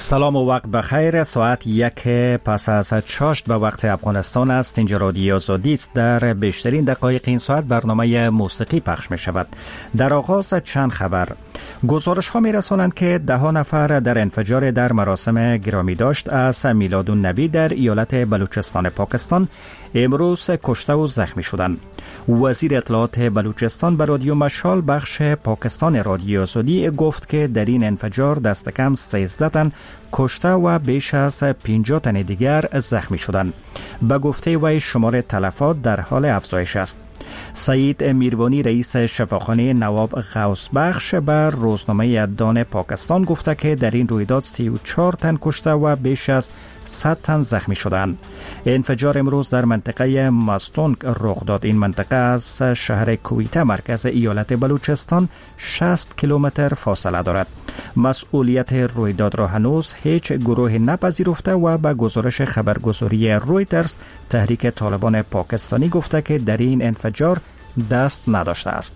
سلام و وقت بخیر. ساعت 1 پس از 6 به وقت افغانستان است. اینجا رادیو آزادی است. در بیشترین دقایق این ساعت برنامه موسیقی پخش می شود. در آغاز چند خبر. گزارش ها می رسانند که 10 نفر در انفجار در مراسم گرامی داشت از میلادالنبی در ایالت بلوچستان پاکستان امروز کشته و زخمی شدند. وزیر اطلاعات بلوچستان به رادیو مشال بخش پاکستان رادیو آزادی گفت که در این انفجار دست کم 13 تن کشته و بیش از 50 تن دیگر زخمی شدند. به گفته وی شمار تلفات در حال افزایش است. سعید میروانی رئیس شفاخانه نواب غوث بخش بر روزنامه دان پاکستان گفته که در این رویداد 34 تن کشته و بیش از 100 تن زخمی شدند. انفجار امروز در منطقه مستونگ رخ داد. این منطقه از شهر کویته مرکز ایالت بلوچستان 60 کیلومتر فاصله دارد. مسئولیت رویداد را هنوز هیچ گروه نپذیرفته و به گزارش خبرگزاری رویترز تحریک طالبان پاکستانی گفته که در این انفجار دست نداشته است.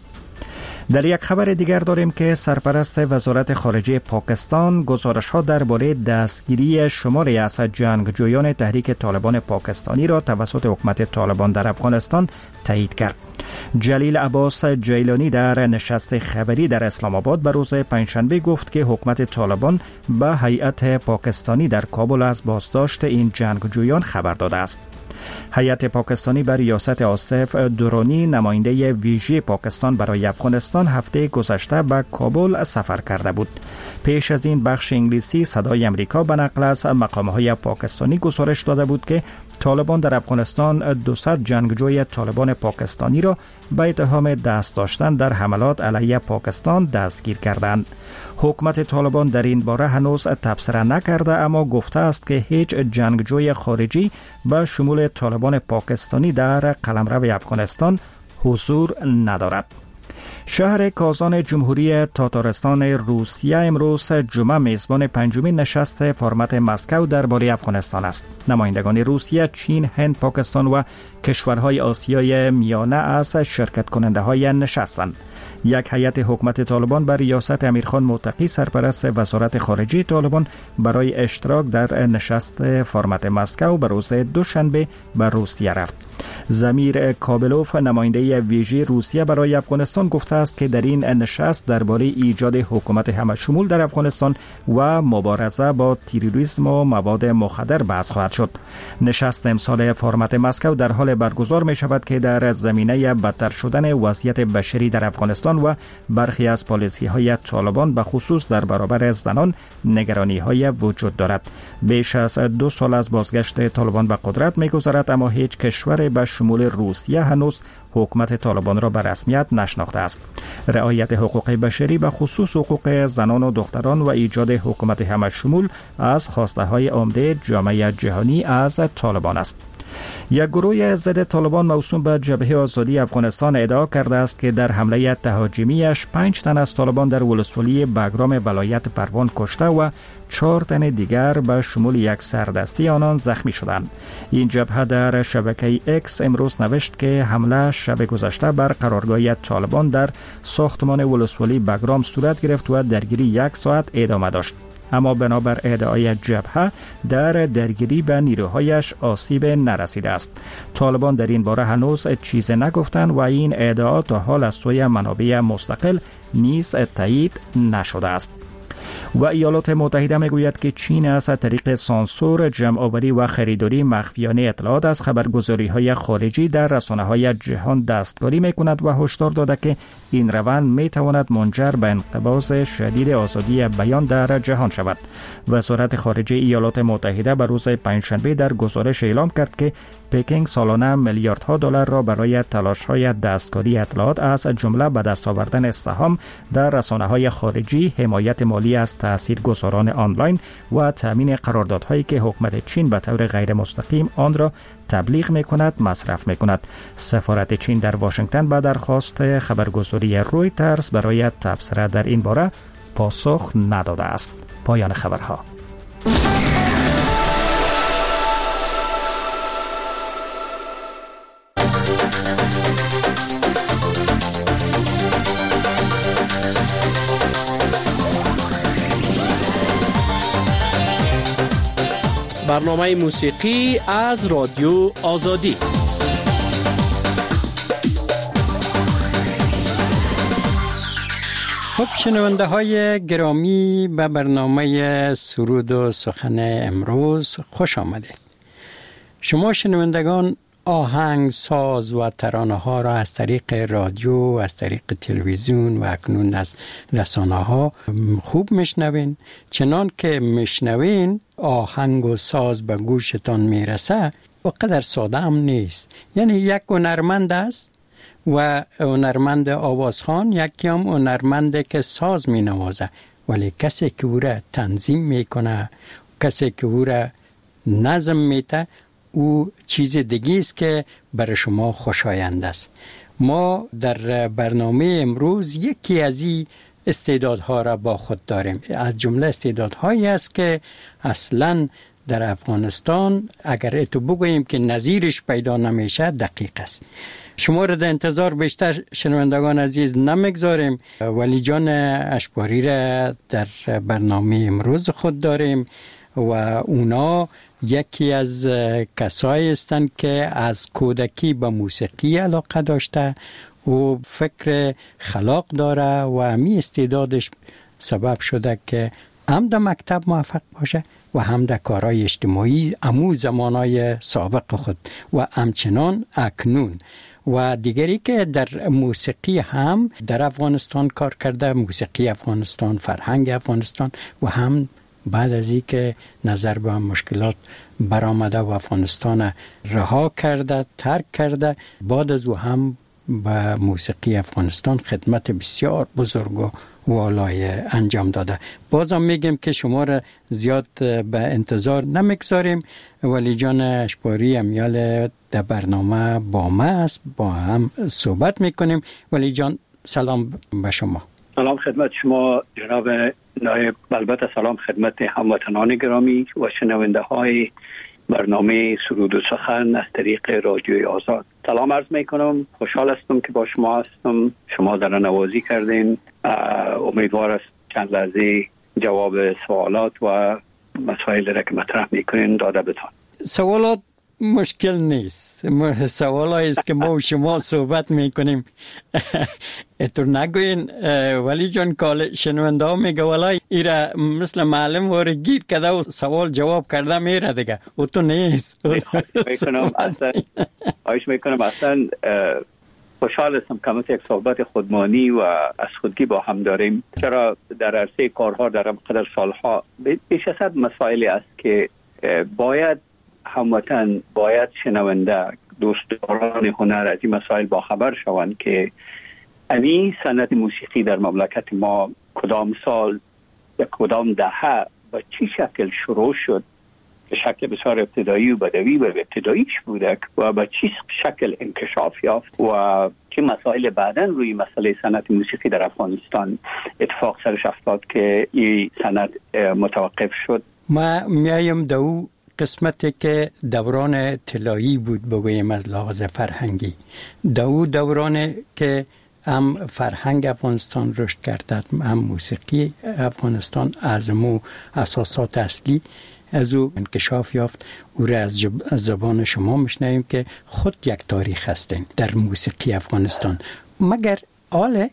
در یک خبر دیگر داریم که سرپرست وزارت خارجه پاکستان گزارش‌ها درباره دستگیری شماری از جنگجویان تحریک طالبان پاکستانی را توسط حکومت طالبان در افغانستان تایید کرد. جلیل عباس جیلانی در نشست خبری در اسلام آباد به روز پنجشنبه گفت که حکومت طالبان به هیئت پاکستانی در کابل از بازداشت این جنگجویان خبر داده است. هیئت پاکستانی بر ریاست آصف درانی نماینده ویژه پاکستان برای افغانستان هفته گذشته به کابل سفر کرده بود. پیش از این بخش انگلیسی صدای امریکا به نقل از مقام‌های پاکستانی گزارش داده بود که طالبان در افغانستان 200 جنگجوی طالبان پاکستانی را به اتهام دست داشتن در حملات علیه پاکستان دستگیر کردند. حکومت طالبان در این باره هنوز تبصره نکرده، اما گفته است که هیچ جنگجوی خارجی به شمول طالبان پاکستانی در قلمرو افغانستان حضور ندارد. شهر کازان جمهوری تاتارستان روسیه امروز جمعه میزبان پنجمین نشست فرمت مسکو درباره افغانستان است. نمایندگان روسیه، چین، هند، پاکستان و کشورهای آسیای میانه از شرکت کننده های نشستند. یک هیئت حکومت طالبان بر ریاست امیرخان موتقی سرپرست وزارت خارجه طالبان برای اشتراک در نشست فرمت مسکو به روز دوشنبه به روسیه رفت. زمیر کابلوف نماینده ویژه روسیه برای افغانستان گفته است که در این نشست درباره ایجاد حکومت همه‌شمول در افغانستان و مبارزه با تروریسم و مواد مخدر بحث خواهد شد. نشست امسال فرمت مسکو در حال برگزار می شود که در زمینه بدتر شدن وضعیت بشری در افغانستان و برخی از پالیسی‌های طالبان به خصوص در برابر زنان نگرانی‌های وجود دارد. بیش از 2 سال از بازگشت طالبان به قدرت می‌گذرد، اما هیچ کشور به شمول روسیه هنوز حکومت طالبان را به رسمیت نشناخته است. رعایت حقوق بشری به خصوص حقوق زنان و دختران و ایجاد حکومت همه‌شمول از خواسته‌های عمده جامعه جهانی از طالبان است. یک گروه ضد طالبان موسوم به جبهه آزادی افغانستان ادعا کرده است که در حمله تهاجمیش 5 تن از طالبان در ولسوالی بگرام ولایت پروان کشته و 4 تن دیگر به شمول یک سردستی آنان زخمی شدند. این جبهه در شبکه اکس امروز نوشت که حمله شب گذشته بر قرارگاه طالبان در ساختمان ولسوالی بگرام صورت گرفت و درگیری 1 ساعت ادامه داشت. اما بنابر ادعای جبهه در درگیری به نیروهایش آسیب نرسیده است. طالبان در این باره هنوز چیز نگفتند و این ادعا تا حال از سوی منابع مستقل نیز تایید نشده است. و ایالات متحده میگوید که چین از طریق سانسور، جمع‌آوری و خریداری مخفیانه اطلاعات از خبرگزاری‌های خارجی در رسانه‌های جهان دستکاری می‌کند و هشدار داده که این روند می‌تواند منجر به انقباض شدید آزادی بیان در جهان شود. وزارت خارجه ایالات متحده به روز پنجشنبه در گزارش اعلام کرد که پکینگ سالانه میلیاردها دلار را برای تلاش‌های دستکاری اطلاعات از جمله به دست آوردن سهام در رسانه‌های خارجی، حمایت مالی از تاثیرگذاران آنلاین و تامین قراردادهایی که حکومت چین به طور غیر مستقیم آن را تبلیغ می‌کند مصرف می‌کند. سفارت چین در واشنگتن به درخواست خبرگزاری رویترز برای تبصره در این باره پاسخ نداده است. پایان خبرها. برنامه موسیقی از رادیو آزادی. خب شنونده های گرامی، به برنامه سرود و سخن امروز خوش آمدید. شما شنوندگان آهنگ ساز و ترانه ها را از طریق رادیو، از طریق تلویزیون و اکنون از رسانه ها خوب میشنوین. چنان که میشنوین آهنگ و ساز به گوشتان میرسه و قدر ساده هم نیست. یعنی یک هنرمند است و هنرمند آوازخوان، یکی هم هنرمند که ساز می نوازه، ولی کسی که او را تنظیم میکنه، کسی که او را نظم میده، او چیز دیگه است که برای شما خوشایند است. ما در برنامه امروز یکی از این استعدادها را با خود داریم. از جمله استعدادهایی است که اصلا در افغانستان اگر اتو بگوییم که نظیرش پیدا نمیشه دقیق است. شما را در انتظار بیشتر شنوندگان عزیز نمیگذاریم. ولی جان اشباری را در برنامه امروز خود داریم و اونا یکی از کسایی هستند که از کودکی به موسیقی علاقه داشته و فکر خلاق داره و همی استعدادش سبب شده که هم در مکتب موفق باشه و هم در کارهای اجتماعی امو زمانهای سابق خود و همچنان اکنون. و دیگری که در موسیقی هم در افغانستان کار کرده، موسیقی افغانستان، فرهنگ افغانستان، و هم بعد از این که نظر به مشکلات برآمده و افغانستان رها کرده، ترک کرده، بعد از او هم به موسیقی افغانستان خدمت بسیار بزرگ و والای انجام داده. بازم میگم که شما را زیاد به انتظار نمیگذاریم. ولی جان اشباری امیال در برنامه با ما است، با هم صحبت میکنیم. ولی جان سلام به شما. سلام خدمت شما جناب نایب. البته سلام خدمت هموطنان گرامی و شنونده های برنامه سرود و سخن از طریق رادیوی آزاد. سلام عرض میکنم. خوشحال هستم که با شما هستم. شما در نوازی کردین. امیدوار است چند لحظه جواب سوالات و مسائل را که مطرح میکنین داده بتان. سوالات مشکل نیست. سوال است که ما و شما صحبت میکنیم. اتو نگوین ولی جان کال شنونده ها میگه ولی ایره مثل معلم واره گیر کده و سوال جواب کرده میره دیگه. او تو نیست. آیش میکنم اصلا خوشحال هستم که یک صحبت خودمانی و از خودگی با هم داریم. چرا در عرصه کارها در قدر سالها بیش از صد مسائلی است که باید هموطن، باید شنونده، دوستداران هنر از این مسائل با خبر شوند که امی صنعت موسیقی در مملکت ما کدام سال یا کدام دهه با چی شکل شروع شد، به شکل بسیار ابتدایی و بدوی و ابتداییش بوده و با چی شکل انکشاف یافت و چه مسائل بعدن روی مسئله صنعت موسیقی در افغانستان اتفاق سرش افتاد که این صنعت متوقف شد. ما میایم دو قسمتی که دوران طلایی بود بگویم از لحاظ فرهنگی. دوران که هم فرهنگ افغانستان رشد کرده، هم موسیقی افغانستان از مو اساسات اصلی از او انکشاف یافت. او را از زبان شما میشنویم که خود یک تاریخ هستین در موسیقی افغانستان. مگر آله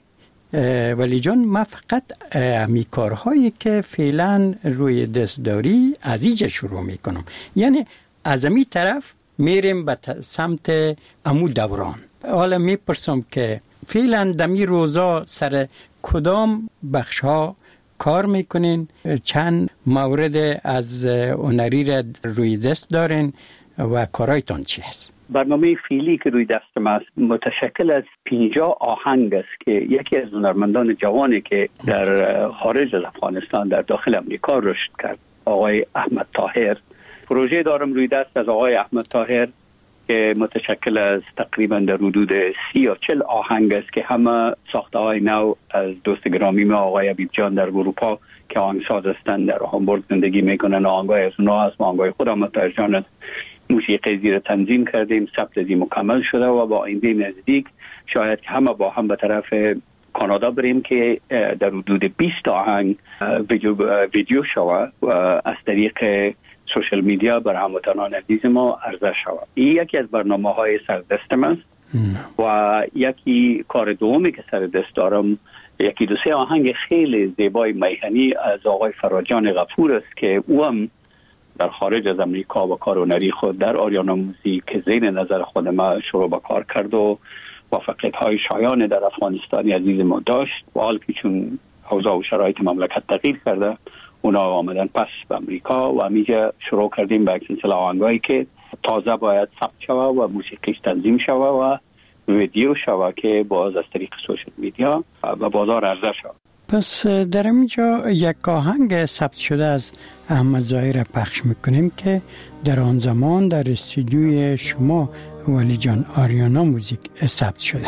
ولی جان ما فقط همی کارهایی که فعلا روی دست داری از اینجا شروع میکنم. یعنی از امی طرف میریم به سمت امو دوران. حالا میپرسم که فعلا دمی روزا سر کدام بخش ها کار میکنین؟ چند مورد از هنری را روی دست دارین و کارایتان چی هست؟ برنامه فعلی که روی دست ما است متشکل از 50 آهنگ است که یکی از هنرمندان جوانی که در خارج از افغانستان در داخل امریکا رشد کرد، آقای احمد طاهر. پروژه دارم روی دست از آقای احمد طاهر که متشکل از تقریبا در حدود 30 یا 40 آهنگ است که همه ساخته های نو از دوست گرامی ما آقای حبیب جان در اروپا که آهنگساز هستند، در هامبورگ زندگی میکنن. آهنگای از اونها است، آهنگای خود احمد طاهر جان موسیقی زیر تنظیم کردیم، ثبت زی مکمل شده و با آینده نزدیک شاید که همه با هم به طرف کانادا بریم که در حدود 20 آهنگ ویدیو شود و از طریق سوشل میدیا برای هموطنان عزیز ما عرضه شود. این یکی از برنامه‌های سردستم است. و یکی کار دومی که سر دست دارم، یکی دو سه آهنگ خیلی زیبای میهنی از آقای فراجان غفور است که او هم در خارج از امریکا و کار هنری خود در آریانا موزیک که زیر نظر خود ما شروع به کار کرد و موفقیت‌های شایان در افغانستان عزیز ما داشت و حال که چون اوضاع و شرایط مملکت تغییر کرده اونا آمدن پس به امریکا و همیجا شروع کردیم به سلسله آهنگایی که تازه باید ثبت شود و موسیقیش تنظیم شود و ویدیو شود که باز از طریق سوشل میدیا و بازار عرضه شود. پس در اینجا یک آهنگ ثبت شده از احمد ظاهر پخش میکنیم که در آن زمان در استودیوی شما ولی جان آریانا موزیک ثبت شده.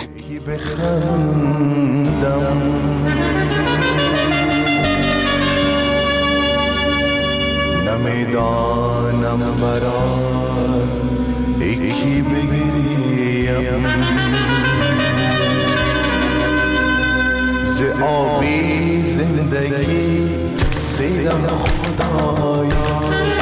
نمیدانم برای یکی بگیریم ز آبی زندگی سیدم خدایا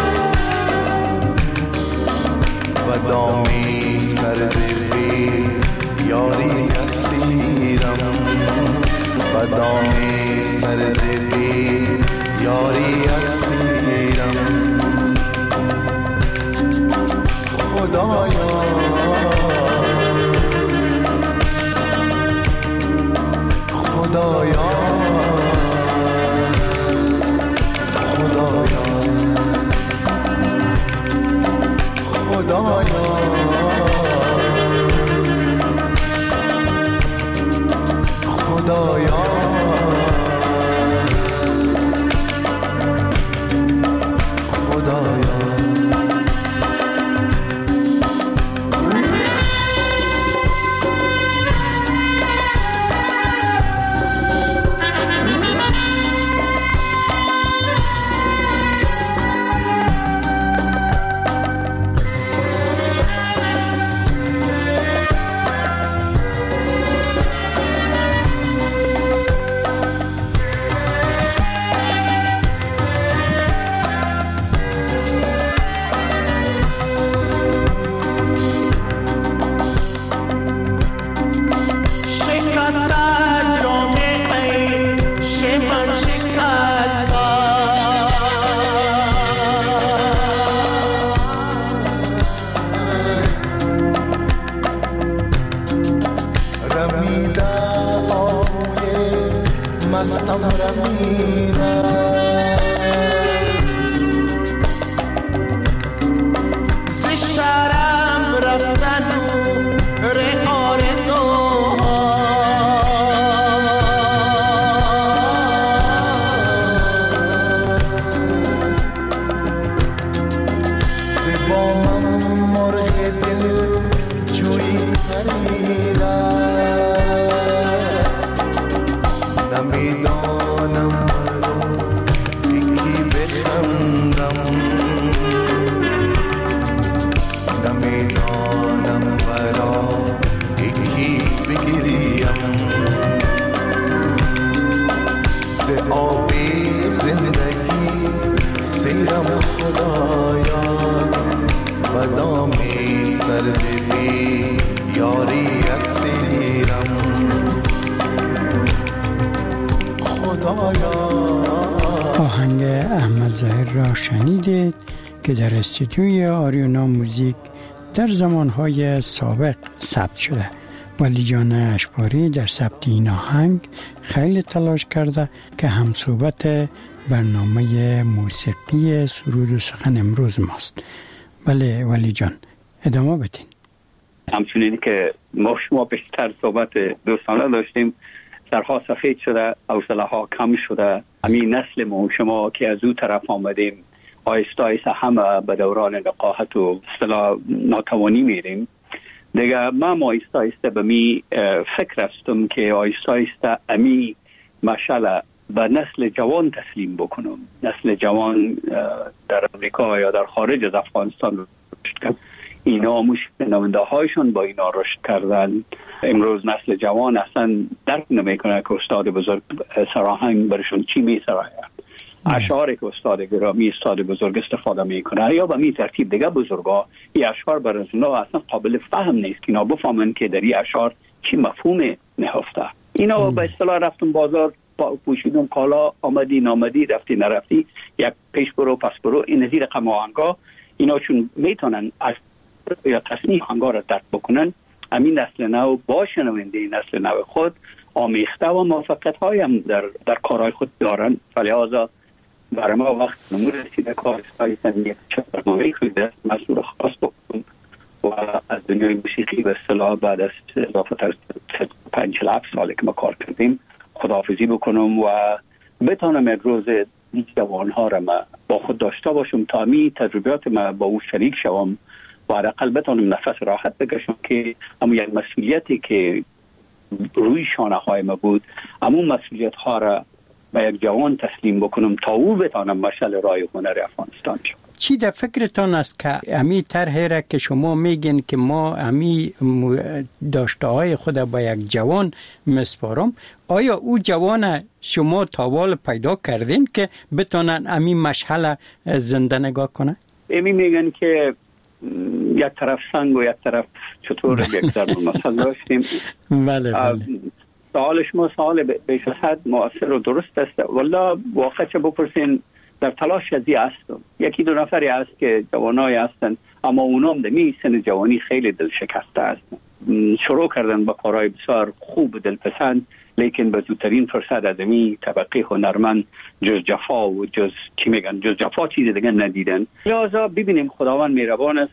و دامی سر بی یاری اسیرم و دامی سر بی یاری اسیرم خدایا خدایا خدایا خدایا خدایا آهنگ احمد ظاهر را شنیدید که در استودیوی آریانا موزیک در زمانهای سابق ثبت شده. ولی جان اشباری در ثبت این آهنگ خیلی تلاش کرده که همصحبت برنامه موسیقی سرود و سخن امروز ماست. بله ولی جان ادامه بدین. همچنین که ما شما بیشتر صحبت دوستانه داشتیم، سرها سفید شده، حوصله ها کم شده. همین نسل ما شما که از او طرف آمدیم آیسته آیسته همه به دوران نقاهت و اصطلاح ناتوانی میریم دیگه. من آیسته آیسته به می فکر هستم که آیسته آیسته امی مشعل به نسل جوان تسلیم بکنم. نسل جوان در امریکا یا در خارج از افغانستان رشد کرد، اینا شنونده هایشون با اینا رشد کردن. امروز نسل جوان اصلا درک نمیکنه که استاد بزرگ سراهنگ برشون چی می سراید. اشعاری که استاد گرامی استاد بزرگ استفاده میکنه یا به می ترتیب دیگه بزرگا این اشعار برای اونا اصلا قابل فهم نیست که اینا بفهمن که در این اشعار چی مفهوم نهفته. اینا به اصطلاح رفتم بازار پوشیدم کالا آمدی نامدی رفتی نرفتی یک پیش برو پس برو این نظیر رقم آهنگا اینا چون میتونن یا تصنیف آهنگا را درک بکنن همین نسل نو با شنونده نسل نو خود آمیخته و موفقیت های هم در کارهای خود دارن. فلحاظا برای ما وقت نمور رسیده کارستایی یک برنامه خود مسئول خاص بکنم و از دنیای موسیقی به اصطلاح بعد از اضافه تر 5 ساله که ما کار کردیم خداحافظی بکنم و بتانم یک روز این جوانها را ما با خود داشته باشم تا می تجربیات ما با او شریک شوم و حداقل بتانم نفس راحت بکشم که اما یک مسئولیتی که روی شانه های ما بود اما مسئولیت ها را به یک جوان تسلیم بکنم تا او بتانم مشعل راه هنر افغانستان شد. چی در فکرتان است که امی طرحی را که شما میگین که ما امی داشته های خود با یک جوان مسپارم، آیا او جوان شما تاوال پیدا کردین که بتانن امی مشعل زنده نگاه کنه؟ امی میگن که یک طرف سنگ و یک طرف چطور یک ضرب المثل داشتیم. بله. سوال شما سوال بیش از حد مؤثر و درست است. والله واقعا چه بپرسین در تلاش ازی هستم. یکی دو نفری هست که جوانای هستن اما اونام دمی سن جوانی خیلی دل شکسته هستن. شروع کردن با کارهای بسیار خوب دلپسند لیکن به زودترین فرصت از امی طبقه هنرمند جز جفا و جز چی میگن جز جفا چیز دیگه ندیدن. لذا ببینیم خداوند مهربان است.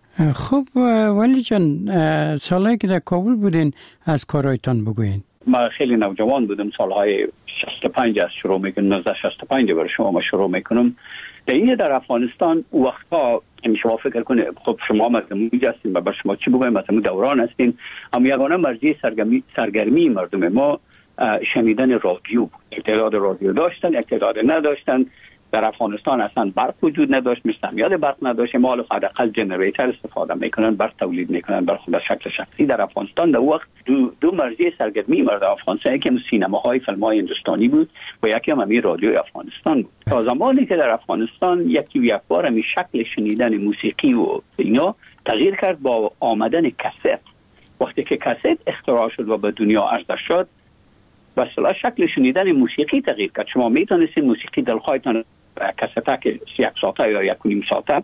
خب ولی جان سالهایی که در کابل بودین از کارهایتان بگوین. ما خیلی نوجوان بودم سالهای 65 از شروع میکنم 1965 برای شما ما شروع میکنم. در افغانستان وقتها شما فکر کنید خب شما مثلا هستین و برای شما چی بگویم مثلا دوران هستین اما یگانه مرزی سرگرمی مردم ما شنیدن رادیو بود. تعداد رادیو داشتن تعداد نداشتن. در افغانستان اصلا برق وجود نداشت مستعمل برق نداشت ما حداقل جنریتر استفاده میکنن برق تولید میکنن بر خود شکل شخصی. در افغانستان در وقت دو مرزی سرگرمی مردم افغانستان یکی هم سینماهای فیلم‌های هندوستانی بود و یکی هم همین رادیو افغانستان بود. تا زمانی که در افغانستان یک بار می شکل شنیدن موسیقی و اینا تغییر کرد با آمدن کست. وقتی که کست اختراع شد و به دنیا عرضه شد به اصطلاح شکل شنیدن موسیقی تغییر کرد. شما میتونستین موسیقی دلخواهتان کسته که 1 ساعته یا 1.5 ساعته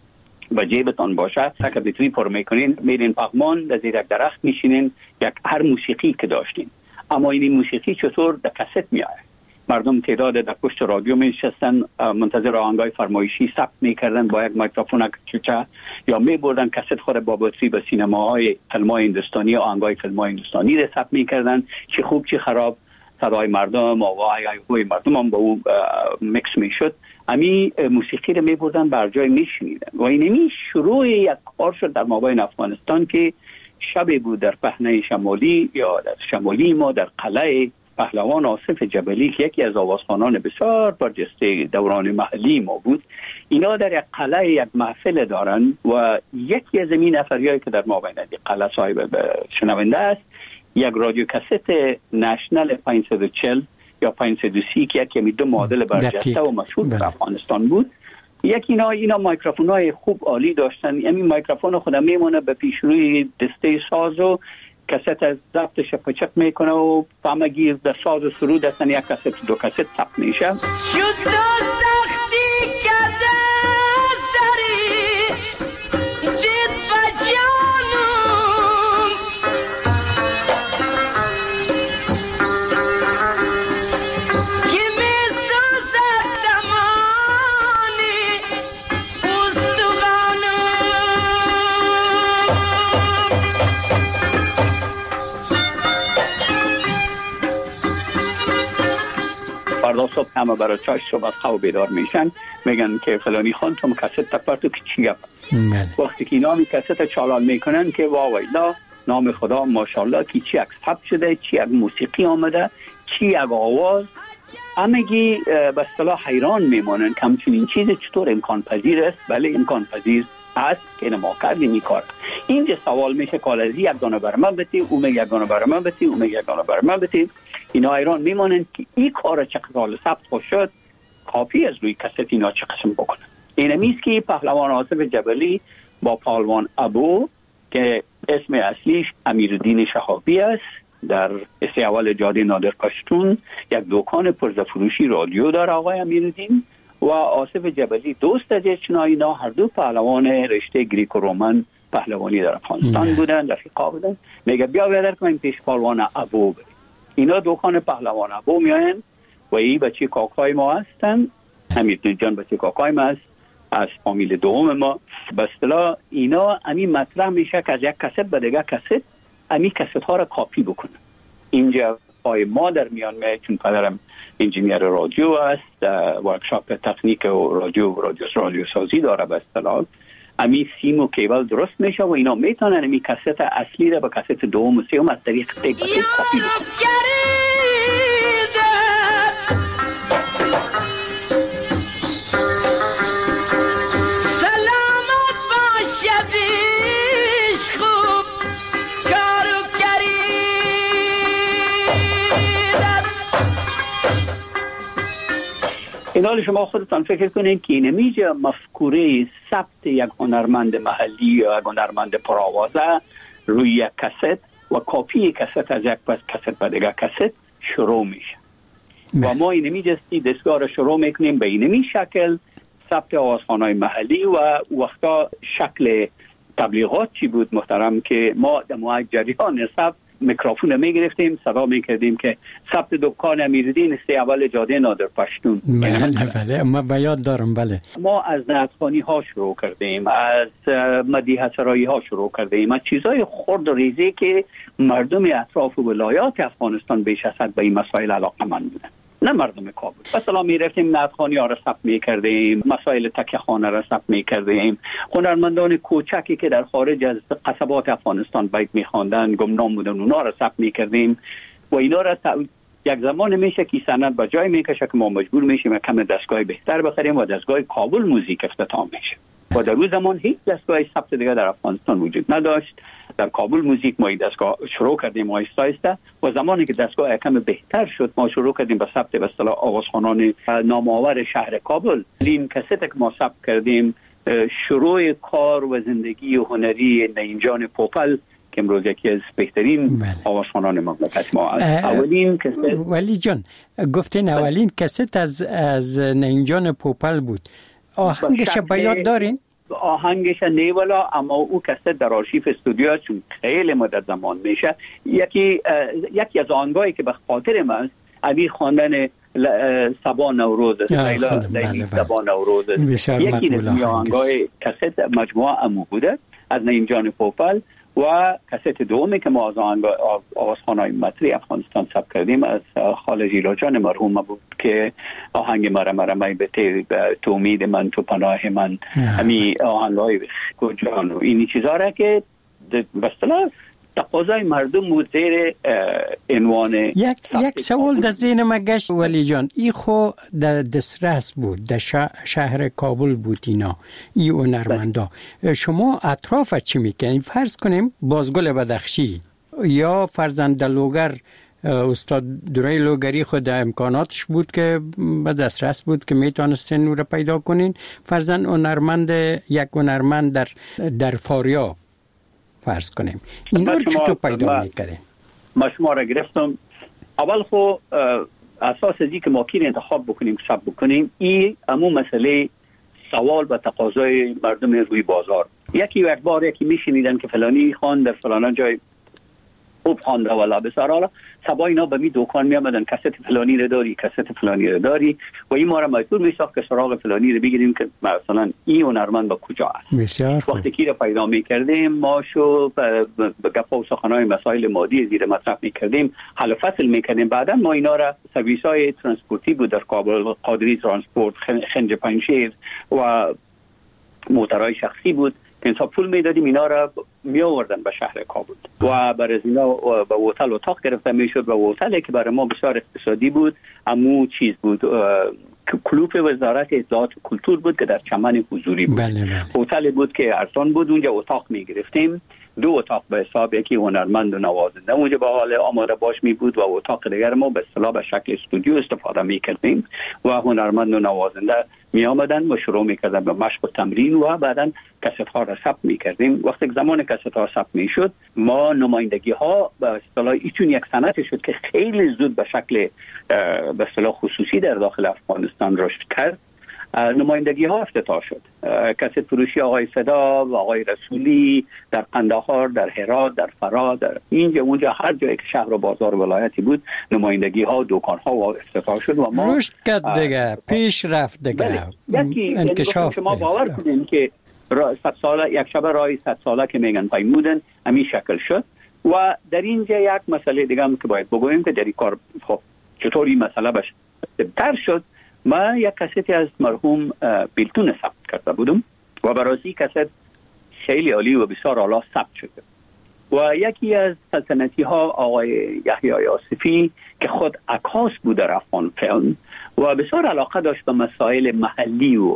و جیبتان باشه که بتونی پر میکنین میرین پغمان در زیر یک درخت میشینین یک هر موسیقی که داشتین. اما این موسیقی چطور در کست میاد؟ مردم تعداد در پشت رادیو میشستن منتظر آهنگای فرمایشی ثبت میکردن با یک میکروفون کوچه یا میبردن کست خود با بطری به سینماهای فیلم‌های هندوستانی و آهنگای فیلم‌های هندوستانی را ثبت میکردن چه خوب چه خراب صدای مردم و آوای مردم هم با او میکس میشد. امی موسیقی رو میبردن بر جای میشنیدن و اینمی شروع یک کار شد در مابین افغانستان که شبی بود در پهنه شمالی یا در شمالی ما در قلعه پهلوان آصف جبلی که یکی از آوازخوانان بسیار برجسته دوران محلی ما بود. اینا در یک قلعه یک محفل دارن و یکی از این نفریایی که در مابین قلعه صاحب شنونده است یک رادیو کست نشنل 540 یا 530 که یکی دو مدل برجسته و مشهور در افغانستان بود. یکی اینا میکروفون‌های خوب عالی داشتن. همین میکروفون خودم میمونه به پیش روی دسته ساز و کست از ضبطش پچک میکنه و فهمگیر در ساز و سرود هستن یک کست دو کست ثبت میشه. فردا صبح همه برای چای صبح از خواب بیدار میشن میگن که فلانی خان تو کست تپرتو که چی گپ. وقتی که نامی کست چالان میکنن که واویلا نام خدا ماشاءالله که چی یک ثبت شده چی یک موسیقی آمده چی یک آواز همگی به اصطلاح حیران میمونن که همچنین چیز چطور امکان پذیر است. بله امکان پذیر است که ما کردیم این کار. اینجا سوال میشه کالازی یک دانه بر من بتی او میگه یک دانه بر من بتی او میگه یک دانه بر من بتی. اینا ایران میمانند که این کار چقدر ثبت خود شد کاپی از روی کست اینا چه قسم بکنن. اینمیست که پهلوان آصف جبلی با پهلوان ابو که اسم اصلیش امیرالدین شهابی است در استیاول جاده نادر پشتون یک دکان پرزفروشی رادیو داره آقای امیرالدین و آصف جبلی دوست از اینا هر دو پهلوان رشته گریکو رومن پهلوانی در افغانستان بودن، رفیقا بودن. میگه بیا بیادر کنیم پیش پهلوان ابو بریم. اینا دکان پهلوان ابو میان و این بچه کاکای ما هستن. امیرالدین جان بچه کاکای ما است از فامیل دوم ما. به اصطلاح اینا همین مطرح میشه که از یک کست به دیگه کست همین کست ها را کاپی بکنن. اینجا پای ما در میان میاد چون پدرم انجینیر رادیو است، ورکشاپ تکنیک و رادیو سازی داره. به اصطلاح امی سیم و کیبل درست میشه و اینا میتونن امی کست اصلی را به کست دوم و سوم از طریق تیپ به تیپ کاپی بکنن. اینال شما خودتان فکر کنید که اینمیجه مفکوره ثبت یک هنرمند محلی یا یک هنرمند پرآوازه روی یک کست و کاپی کست از یک کست به دیگه کست شروع میشه و ما اینمیجه دستگاه را شروع میکنیم به اینمی شکل ثبت آوازخوان‌های محلی و وقتا شکل تبلیغات چی بود محترم که ما در موقع جریان ثبت میکروفون میگرفتیم صدا میکردیم که ثبت دکان امیرالدین استیاول جاده نادر پشتون. بله ما به یاد دارم. بله ما از نعتخوانی ها شروع کردیم، از مدیحه سرایی ها شروع کردیم، از چیزای خرد و ریزی که مردم اطراف ولایات افغانستان بیش از حد به این مسائل علاقه‌مند بودن، نه مردم کابل. مثلا میرفتیم نعتخوانی ها را ثبت میکردیم، مسائل تکیه خانه را ثبت میکردیم، هنرمندان کوچکی که در خارج از قصبات افغانستان بیت میخواندن گمنام بودن اونا را ثبت میکردیم و اینا را یک زمان میشه که سند به جای میکشه که ما مجبور میشیم کم دستگاه بهتر بخریم و دستگاه کابل موزیک افتتاح میشه و در روز زمان هیچ دستگاه ثبت دیگه در افغانستان وجود نداشت. در کابل موزیک ما این دستگاه شروع کردیم آهسته و زمانی که دستگاه کم بهتر شد ما شروع کردیم به ثبت به اصطلاح آوازخوانان نامآور شهر کابل. این کست که ما ثبت کردیم شروع کار و زندگی و هنری نینجان پوپل که امروز یکی از بهترین آوازخوانان مملکت ما است. اولین کست ولی جان گفتین اولین کست از نینجان پوپل بود. آهنگش به یاد دارین؟ آهنگش نیولا، اما او کست در آرشیف استودیو چون خیلی مدت زمان میشه یکی از آهنگایی که به خاطر من است علی خواندن سبا نوروز لیلی سبا نوروز یکی از آهنگای کست مجموعه امو بوده از نینجان پوپل و کست دومی که ما از آوازخوان‌های مطرح افغانستان ثبت کردیم از خاله جیلا جان مرحوم بود که آهنگ مرمرمی به تو امید من تو پناه من همین آهنگ‌های جان و اینی چیزا را که به اصطلاح تقاضای مردم بود زیر عنوان یک سوال در ذهن ما گشت ولی جان ای خو در دسترس بود در شهر کابل بود اینا ای هنرمندا شما اطراف چی میکنین؟ فرض کنیم بازگل بدخشی یا فرزند لوگر استاد درای لوگری خود امکاناتش بود که به دسترس بود که میتونستین او را پیدا کنین. فرزند یک هنرمند در فاریاب فرض کنیم اینا رو چطور پیدا میکنیم؟ ما شما را گرفتم. اول خو اساس ازی که ما کی انتخاب بکنیم ثبت بکنیم این همون مسئله سوال و تقاضای مردم روی بازار. یکی میشنیدن که فلانی خان در فلان جای خوب خوانده ولا بسیار حالا سبا اینا به می دکان می آمدن کست فلانی رو داری کست فلانی رو داری و این ما را مجبور می ساخت که سراغ فلانی رو بگیریم که مثلا این هنرمند با کجا است. وقتی که رو پیدا می کردیم ما شو به گپ و سخنهای مسائل مادی زیر مطرح می کردیم حل فصل می کردیم. بعدا ما اینا را سرویس های ترانسپورتی بود در کابل قادری ترانسپورت خنج پنشیر و موترهای شخصی بود که انصاف پول میدادیم اینا را می آوردن به شهر کابل و برای از اینا به هتل اتاق گرفته میشد و هتلی که برای ما بسیار اقتصادی بود امو چیز بود کلوپ وزارت اطلاعات و کلتور بود که در چمن حضوری بود. هتل بود که ارزان بود اونجا اتاق می گرفتیم 2 اتاق به حساب، یکی هنرمند و نوازنده اونجا به حال آماده باش می بود و اتاق دیگر ما به اصطلاح به شکل استودیو استفاده می کردیم و هنرمند و نوازنده می آمدن و شروع می کردن به مشق و تمرین و بعداً کست ها را ثبت می کردیم. وقتی زمان کست ها ثبت می شد ما نمایندگی ها به اصطلاح ایشون یک صنعت شد که خیلی زود به شکل به اصطلاح خصوصی در داخل افغانستان رشد کرد. نمایندگی ها افتتاح شد. کست فروشی آقای صدا و آقای رسولی در قندهار، در هرات، در فرا، در اینجا اونجا هر جایی که شهر و بازار و ولایتی بود نمایندگی ها و دکان ها افتتاح شد و ما رشد کرد دیگه، پیش رفت دیگه. یکی انکشاف شما باور کنین که 100 ساله یک شب راه 100 ساله که میگن پیمودن همین شکل شد. و در اینجا یک مسئله دیگه هم که باید بگویم که در این کار چطوری مسئله بشه در شد. ما یک کستی از مرحوم بیلتون ثبت کرده بودم و برای کست خیلی عالی و بسیار اعلی ثبت شده و یکی از سلطنتی ها آقای یحیی آصفی که خود عکاس بود در افغان فیلم و بسیار علاقه داشت به مسائل محلی و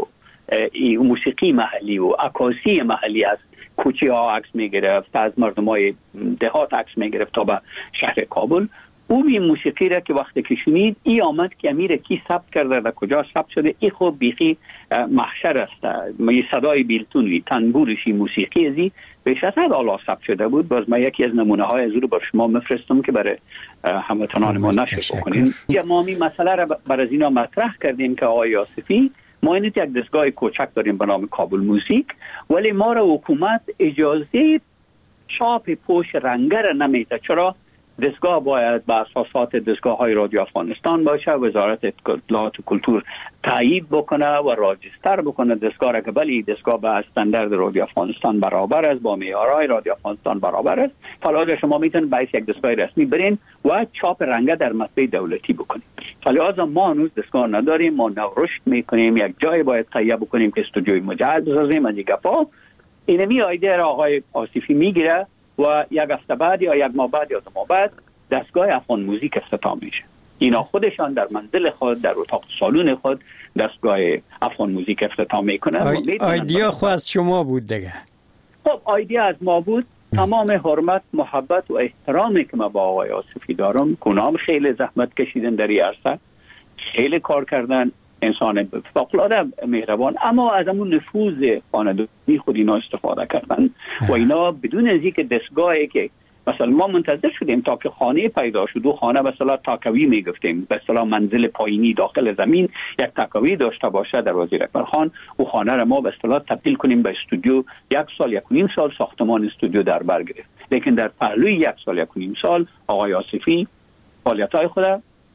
موسیقی محلی و عکاسی محلی، از کوچه ها عکس می گرفت، از مردم های دهات عکس می گرفت تا به شهر کابل. او این موسیقی را که وقتی که شنید ای آمد که امیر کی ثبت کرده و کجا ثبت شده، ای خوب بیخی محشر است. می صدای بیلتونی تنبورشی موسیقی ازی بیش از حد اعلی ثبت شده بود. باز ما یکی از نمونه های از رو بر شما مفرستم که برای هموطنان ما نشر بکنیم. یا ما می مسئله را برای اینا مطرح کردیم که آقای آصفی ما اینت یک دستگاه کوچک داریم به نام کابل موزیک، ولی ما را حکومت اجازه چاپ پوش رنگه را نمیده. چرا؟ دستگاه باید به اساسات دستگاه های رادیو افغانستان باشه، وزارت اطلاعات و کلتور تایید بکنه و راجستر بکنه دستگاه را که بلی دستگاه به استاندارد رادیو افغانستان برابر است، با معیارهای رادیو افغانستان برابر است. فلذا شما میتونید باید یک دستگاه رسمی برین و چاپ رنگه در مطبع دولتی بکنید. فلذا ما هنوز دستگاه نداریم، ما رشد میکنیم، یک جای باید تهیه بکنیم که استودیوی مجهز بسازیم. از گپا اینمی ایده را آقای آصفی میگیره و یک هفته بعد یا یک ماه بعد یا 2 ماه بعد دستگاه افغان موزیک افتتاح میشه. اینا خودشان در منزل خود، در اتاق سالن خود دستگاه افغان موزیک افتتاح میکنن. ایدیا خود از شما بود دیگه؟ خب ایدیا از ما بود. تمام حرمت، محبت و احترامی که ما با آقای آصفی دارم، کنام خیلی زحمت کشیدن در این عرصه، خیلی کار کردن، انسان فوق‌العاده مهربان، اما از همون نفوذ خانه‌داری خود اینا استفاده کردن و اینا بدون از اینکه دستگاهی که مثلا ما منتظر شدیم تا که خانه پیدا شد و خانه مثلا تاکوی میگفتیم، مثلا منزل پایینی داخل زمین یک تاکوی داشته باشه در وزیر اکبر خان و خانه را ما به اصطلاح تبدیل کنیم به استودیو. 1 سال 1.5 سال ساختمان استودیو در بر گرفت، لیکن در پهلوی 1 سال 1.5 سال آقای آصفی فعالیت‌های خود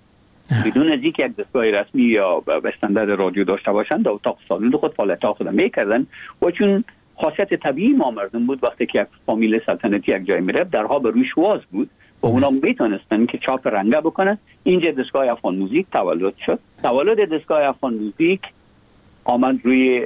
بدون از اینکه یک دستگاه رسمی یا به استاندارد رادیو داشته باشند در اتاق سالن خود فعالیت‌ها خود میکردن و چون خاصیت طبیعی ما مردم بود وقتی که یک فامیل سلطنتی یک جای میرفت درها به روش واز بود و اونا میتونستن که چاپ رنگه بکنن. اینجا دستگاه افغان موزیک تولد شد. تولد دستگاه افغان موزیک آمد روی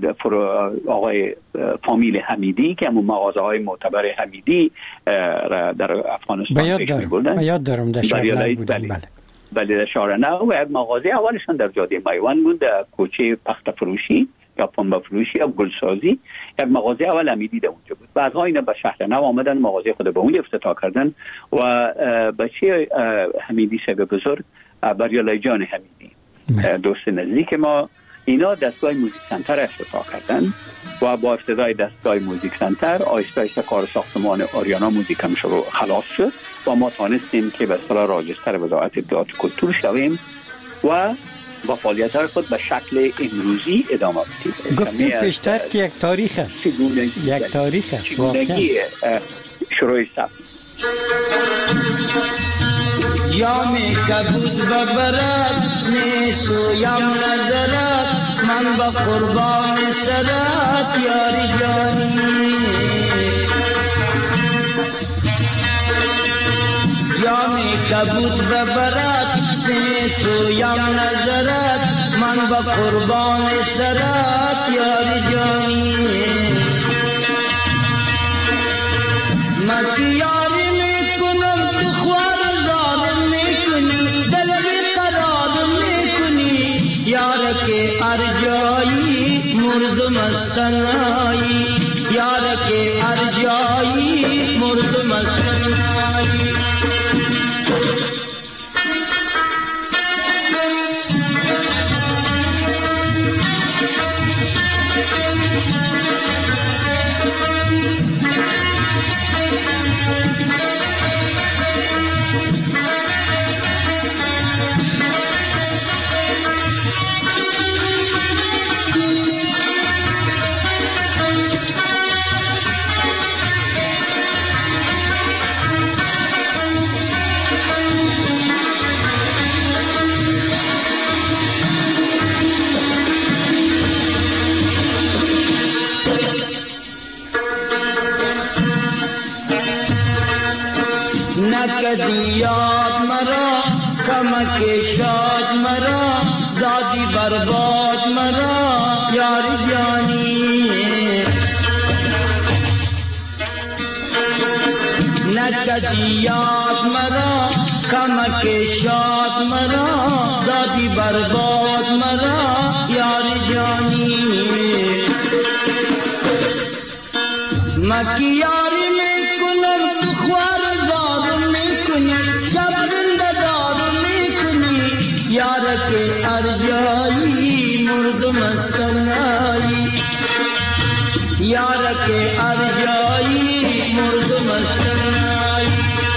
آقای فامیل حمیدی که همون مغازه های معتبر حمیدی در افغانستان پیش می‌بردن. یاد دارم در شهر بودن. بله در شهر نو و یک مغازه اولشان در جاده میوان بود، در کوچه پخت فروشی یا پنبه فروشی یا گلسازی. یک مغازه اول حمیدی در اونجا بود. بعدها اینا به شهر نو آمدن، مغازه خود به اونجا افتتاح کردن و بچه حمیدی صاحب بزرگ بریالای جان حمیدی دوست نزدیک ما، اینا دستگاه موزیک سنتر افتتاح کردن و با افتتاح دستگاه موزیک سنتر آهسته آهسته کار ساختمان آریانا موزیک هم شروع خلاص شد و ما تانستیم که به اصطلاح راجستر وزارت اطلاعات کلتور شویم و با فعالیت‌های خود به شکل امروزی ادامه بدیم. گفتیم پیشتر که یک تاریخ است، یک تاریخ است واقعا شروع ثبت. یامی کبوز ببرد نیسویم نظرت، من با قربان سرت یاری جانی. یامی کبوز ببرد نیسویم نظرت، من با قربان سرت یاری جانی. من یاری میکنم تو خوار ظالم میکنی، دل بیقرار میکنی، یار که ارجایی مردم از تنهایی، یار که ارجایی مرا کمک شاد مرا دادی برباد مرا یار جانی ندادی یاد مرا کمک شاد مرا دادی برباد مرا یار جانی مکی یاری میکنم تو خوار دار میکنی شب زنده دار میکنی یارک ارجایی مردم اسکنایی یارک ارجایی مردم اسکنایی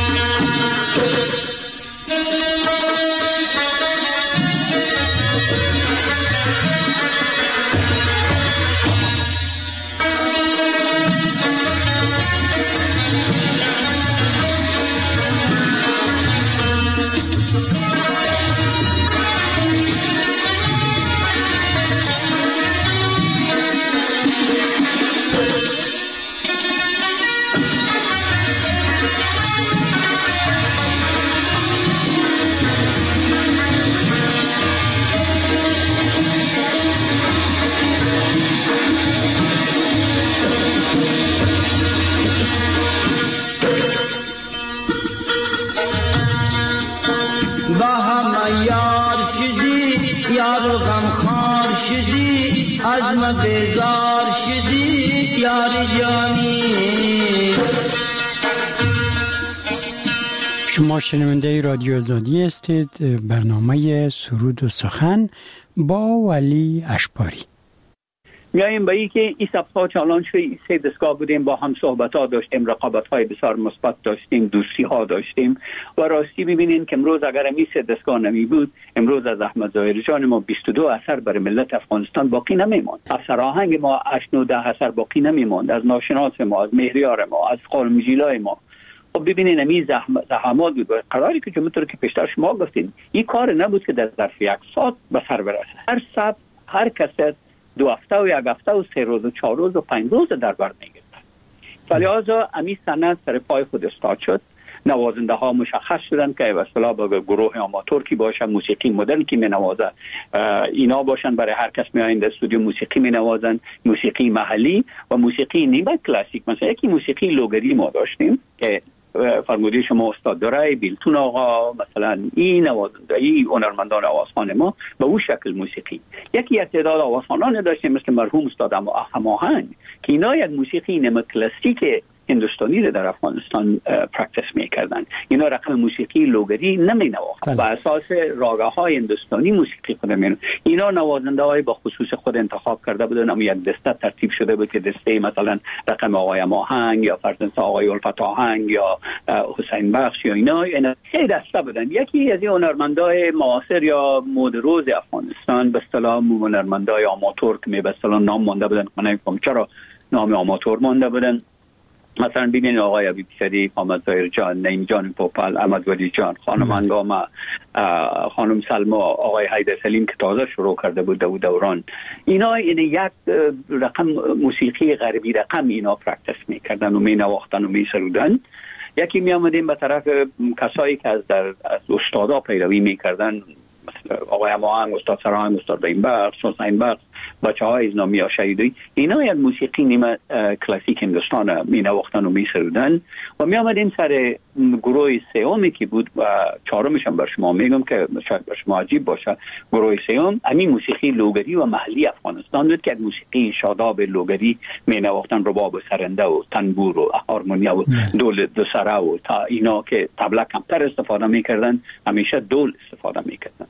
یار شدی یار و غمخوار شدی از ما بیزار شدی یار جانی شما شنونده رادیو آزادی هستید. برنامه سرود و سخن با ولی اشپاری. میاییم به اینکه این سبها چالان شوی 3 دستگاه بودیم، با هم صحبت ها داشتیم، رقابت های بسیار مثبت داشتیم، دوستی ها داشتیم و راستی ببینین که امروز اگر این 3 دستگاه نمی بود، امروز از احمد ظاهری جان ما 22 اثر برای ملت افغانستان باقی نمیماند، از سراهنگ ما 8-9 اثر باقی نمیماند، از ناشناس ما، از مهریار ما، از قالمجیلای ما. خب ببینین این زحمات بود. قراری که همونطور که پیشتر شما گفتین این کار نبود که در ظرف 1 ساعت به سر برسه. هر سبت، هر کست 2 هفته و 1 هفته و 3 روز و 4 روز و 5 روز در بر میگیرد. فلذا امی سند سر پای خود استاد شد. نوازنده ها مشخص شدن که اصطلاح با گروه آماتور کی باشه، موسیقی مدرن کی می نوازه، اینا باشن. برای هر کس میایین در استودیو موسیقی می نوازن، موسیقی محلی و موسیقی نیمه کلاسیک. مثلا یکی موسیقی لوگری ما داشتیم که فرموده شما استاد دارای بیلتون آقا، مثلا این نوازنده ای هنرمندان آوازخوان ما به اون شکل موسیقی. یکی تعداد آوازخوانان داشتیم مثل مرحوم استاد هماهنگ که اینا یک موسیقی نیمه کلاسیک هندوستانی رو در افغانستان پرکتیس میکردن. اینا رقم موسیقی لوگری نمی نواختن، بر اساس راگه های هندوستانی موسیقی خود می‌نواختن. اینا نوازنده های با خصوص خود انتخاب کرده بودن، اما یک دسته ترتیب شده بود که دسته مثلا رقم آقای ماهنگ یا فرزند آقای الفت آهنگ یا حسین بخش یا اینا سه دسته بودن. یکی از این هنرمندای معاصر یا مد روز افغانستان به اصطلاح هنرمندای آماتور که به اصطلاح نام مونده بودن، من نمی‌فهمم چرا نام آماتور مونده بودن. مثلا ببینید آقای عبید شریف، احمد ظاهر جان، نعیم جان پوپل، احمد ولی جان، خانم انگامه، خانم سلما، آقای حیدر سلیم که تازه شروع کرده بود دوران، اینا این یک رقم موسیقی غربی رقم اینا پرکتیس میکردن و مینواختن و میسرودن. یکی می آمدیم به طرف کسایی که از استادا پیروی میکردن، مثل آقای هماهنگ، استاد سراهنگ، استاد بینبخش، حسین بخش، بچه‌های ازنامی یا شهیدی، اینا یک موسیقی نیمه کلاسیک هندوستان می نواختن و می سرودن. و می آمدیم سر گروه سومی که بود و چهارمش هم بر شما میگم که شاید بر شما عجیب باشه. گروه سوم همین موسیقی لوگری و محلی افغانستان بود که موسیقی شاداب لوگری می نواختن، رباب و سرنده و تنبور و هارمونیا و دول دو سره و تا اینا که طبله کمتر استفاده میکردن، همیشه دول استفاده میکردن.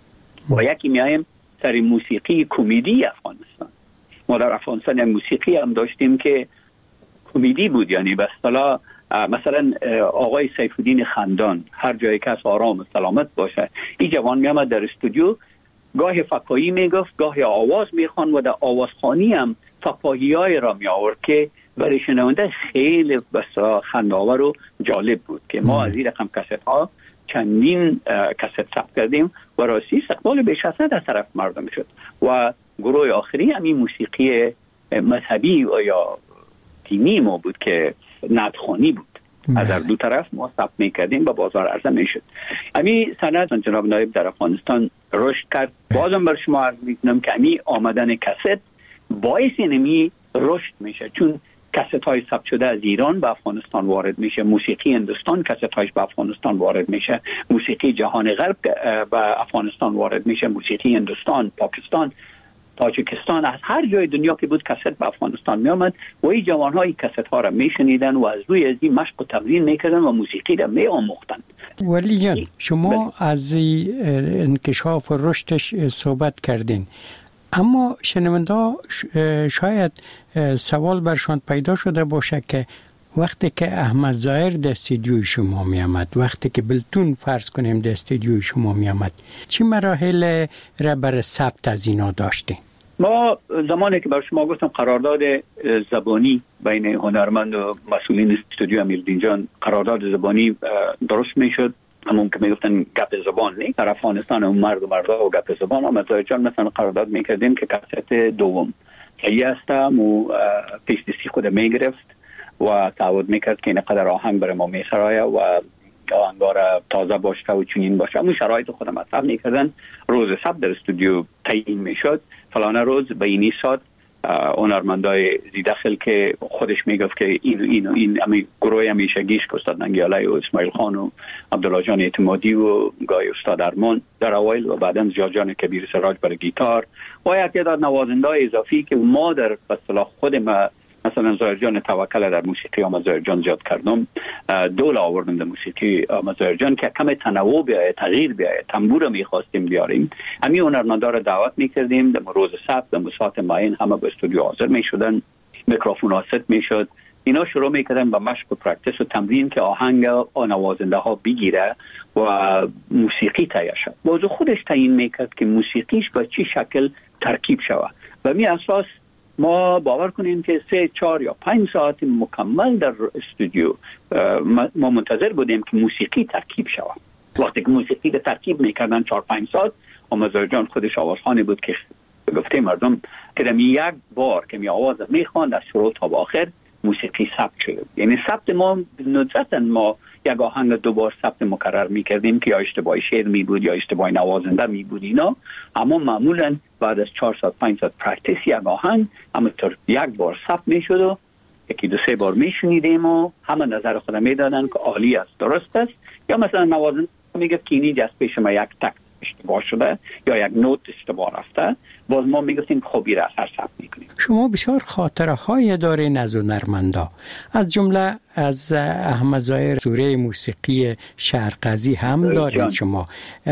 و یکی میایم سر موسیقی کمدی افغانستان. ما در افغانستان یک موسیقی هم داشتیم که کمدی بود، یعنی به اصطلاح مثلا آقای سیف الدین خندان، هر جایی که آرام و سلامت باشه، این جوان میامد در استودیو گاهی فکاهی میگفت، گاهی آواز میخوان و در آوازخوانی هم فکاهی‌های را میآورد که برای شنونده خیلی بسیار خنده‌آور و جالب بود که ما از این رقم کاست‌ها چندین کاست ثبت کردیم و راستی استقبال بیش از 100 از طرف مردم شد. و گروه آخری همین موسیقی مذهبی و یا دینی ما بود که نعت‌خوانی بود. از هر دو طرف ما ثبت میکردیم و بازار عرضه میشد. همین صنعت جناب نایب در افغانستان رشد کرد. بازم بر شما عرض میکنم که همین آمدن کست باعث اینمی رشد میشه، چون کست های ثبت شده از ایران به افغانستان وارد میشه، موسیقی هندوستان کست هایش به افغانستان وارد میشه، موسیقی جهان غرب به افغانستان وارد میشه، موسیقی هندوستان، پاکستان، تاجیکستان، از هر جای دنیا که بود کست به افغانستان می آمد و این جوان های کست ها را می شنیدن و از روی از این مشق و تمرین می کردن و موسیقی را می آموختن. ولی جان شما از انکشاف و رشدش صحبت کردین، اما شنونده شاید سوال برشان پیدا شده باشه که وقتی که احمد ظاهر در استودیوی شما می آمد، وقتی که بلتون فرض کنیم در استودیوی شما می آمد، چه مراحل را برای ثبت از اینا داشتیم؟ ما زمانی که بر شما گفتم قرارداد زبانی بین هنرمند و مسئولین استودیو امیرالدین جان، قرارداد زبانی درست می شد، همون که میگفتن گپ زبان نه در افغانستان، اون مردا و گپ زبان. احمد ظاهر جان مثلا قرارداد میکردیم که کست دوم که هستم و پیش دستی خود میگرفت و تعهد میکرد که اینقدر آهنگ برای ما میسرایه و آهنگا را تازه باشه و چنین باشه. همون شرایط خودم مطرح میکردن. روز ثبت در استودیو تعیین میشد، فلانه روز به این ساعت هنرمندای زیداخل که خودش میگفت که این همین گروه همیشگیش که استاد ننگیالی و اسماعیل خان و عبدالله جان اعتمادی و گای استاد ارمان در اوایل و بعداً زیاد جان کبیر سراج برای گیتار و یک تعداد نوازنده اضافی که ما در اصطلاح خود ما مثلا ظاهر جان توکل در موسیقی احمد ظاهر جان زیاد کردم، دول آوردم در موسیقی احمد ظاهر جان که کم تنوع بیاید، تغییر بیاید، تنبور میخواستیم بیاریم. همین هنرمندا را دعوت میکردیم در روز ثبت در ساعت معین همه به استودیو حاضر میشدن، میکروفون ها ست میشد، اینا شروع میکردن با مشق و پرکتیس و تمرین که آهنگ نوازنده ها بگیره و موسیقی تهیه شد. بازو خودش تعیین میکرد که موسیقیش به چه شکل ترکیب شود و می اساس ما باور کنیم که 3 4 یا 5 ساعت مکمل در استودیو ما منتظر بودیم که موسیقی ترکیب شود. وقتی که موسیقی رو ترکیب میکردن 4 5 ساعت، احمد ظاهر جان خودش آوازخوانی بود که گفته مردم که در یک بار که می آواز میخواند از شروع تا آخر موسیقی ثبت شد. یعنی ثبت ما ندرتاً ما یک آهنگ 2 بار ثبت مکرر میکردیم که یا اشتباه شعر می بود یا اشتباه نوازنده می بود اینا، اما معمولاً بعد از 4 ساعت 5 ساعت پرکتیس یک آهنگ همونطور 1 بار ثبت میشد و 1-2-3 بار میشنیدیم و همه نظر خود میدادن که عالی است، درست است، یا مثلا نوازنده میگه که اینی از پیش ما یک تک اشتباه شده یا یک نوت اشتباه رفته، باز ما میگفتیم خوبی را اثر ثبت میکنیم. شما بسیار خاطره های دارین از هنرمندا، از جمله از احمد ظاهر سوره موسیقی شهرقضی هم دارین شما،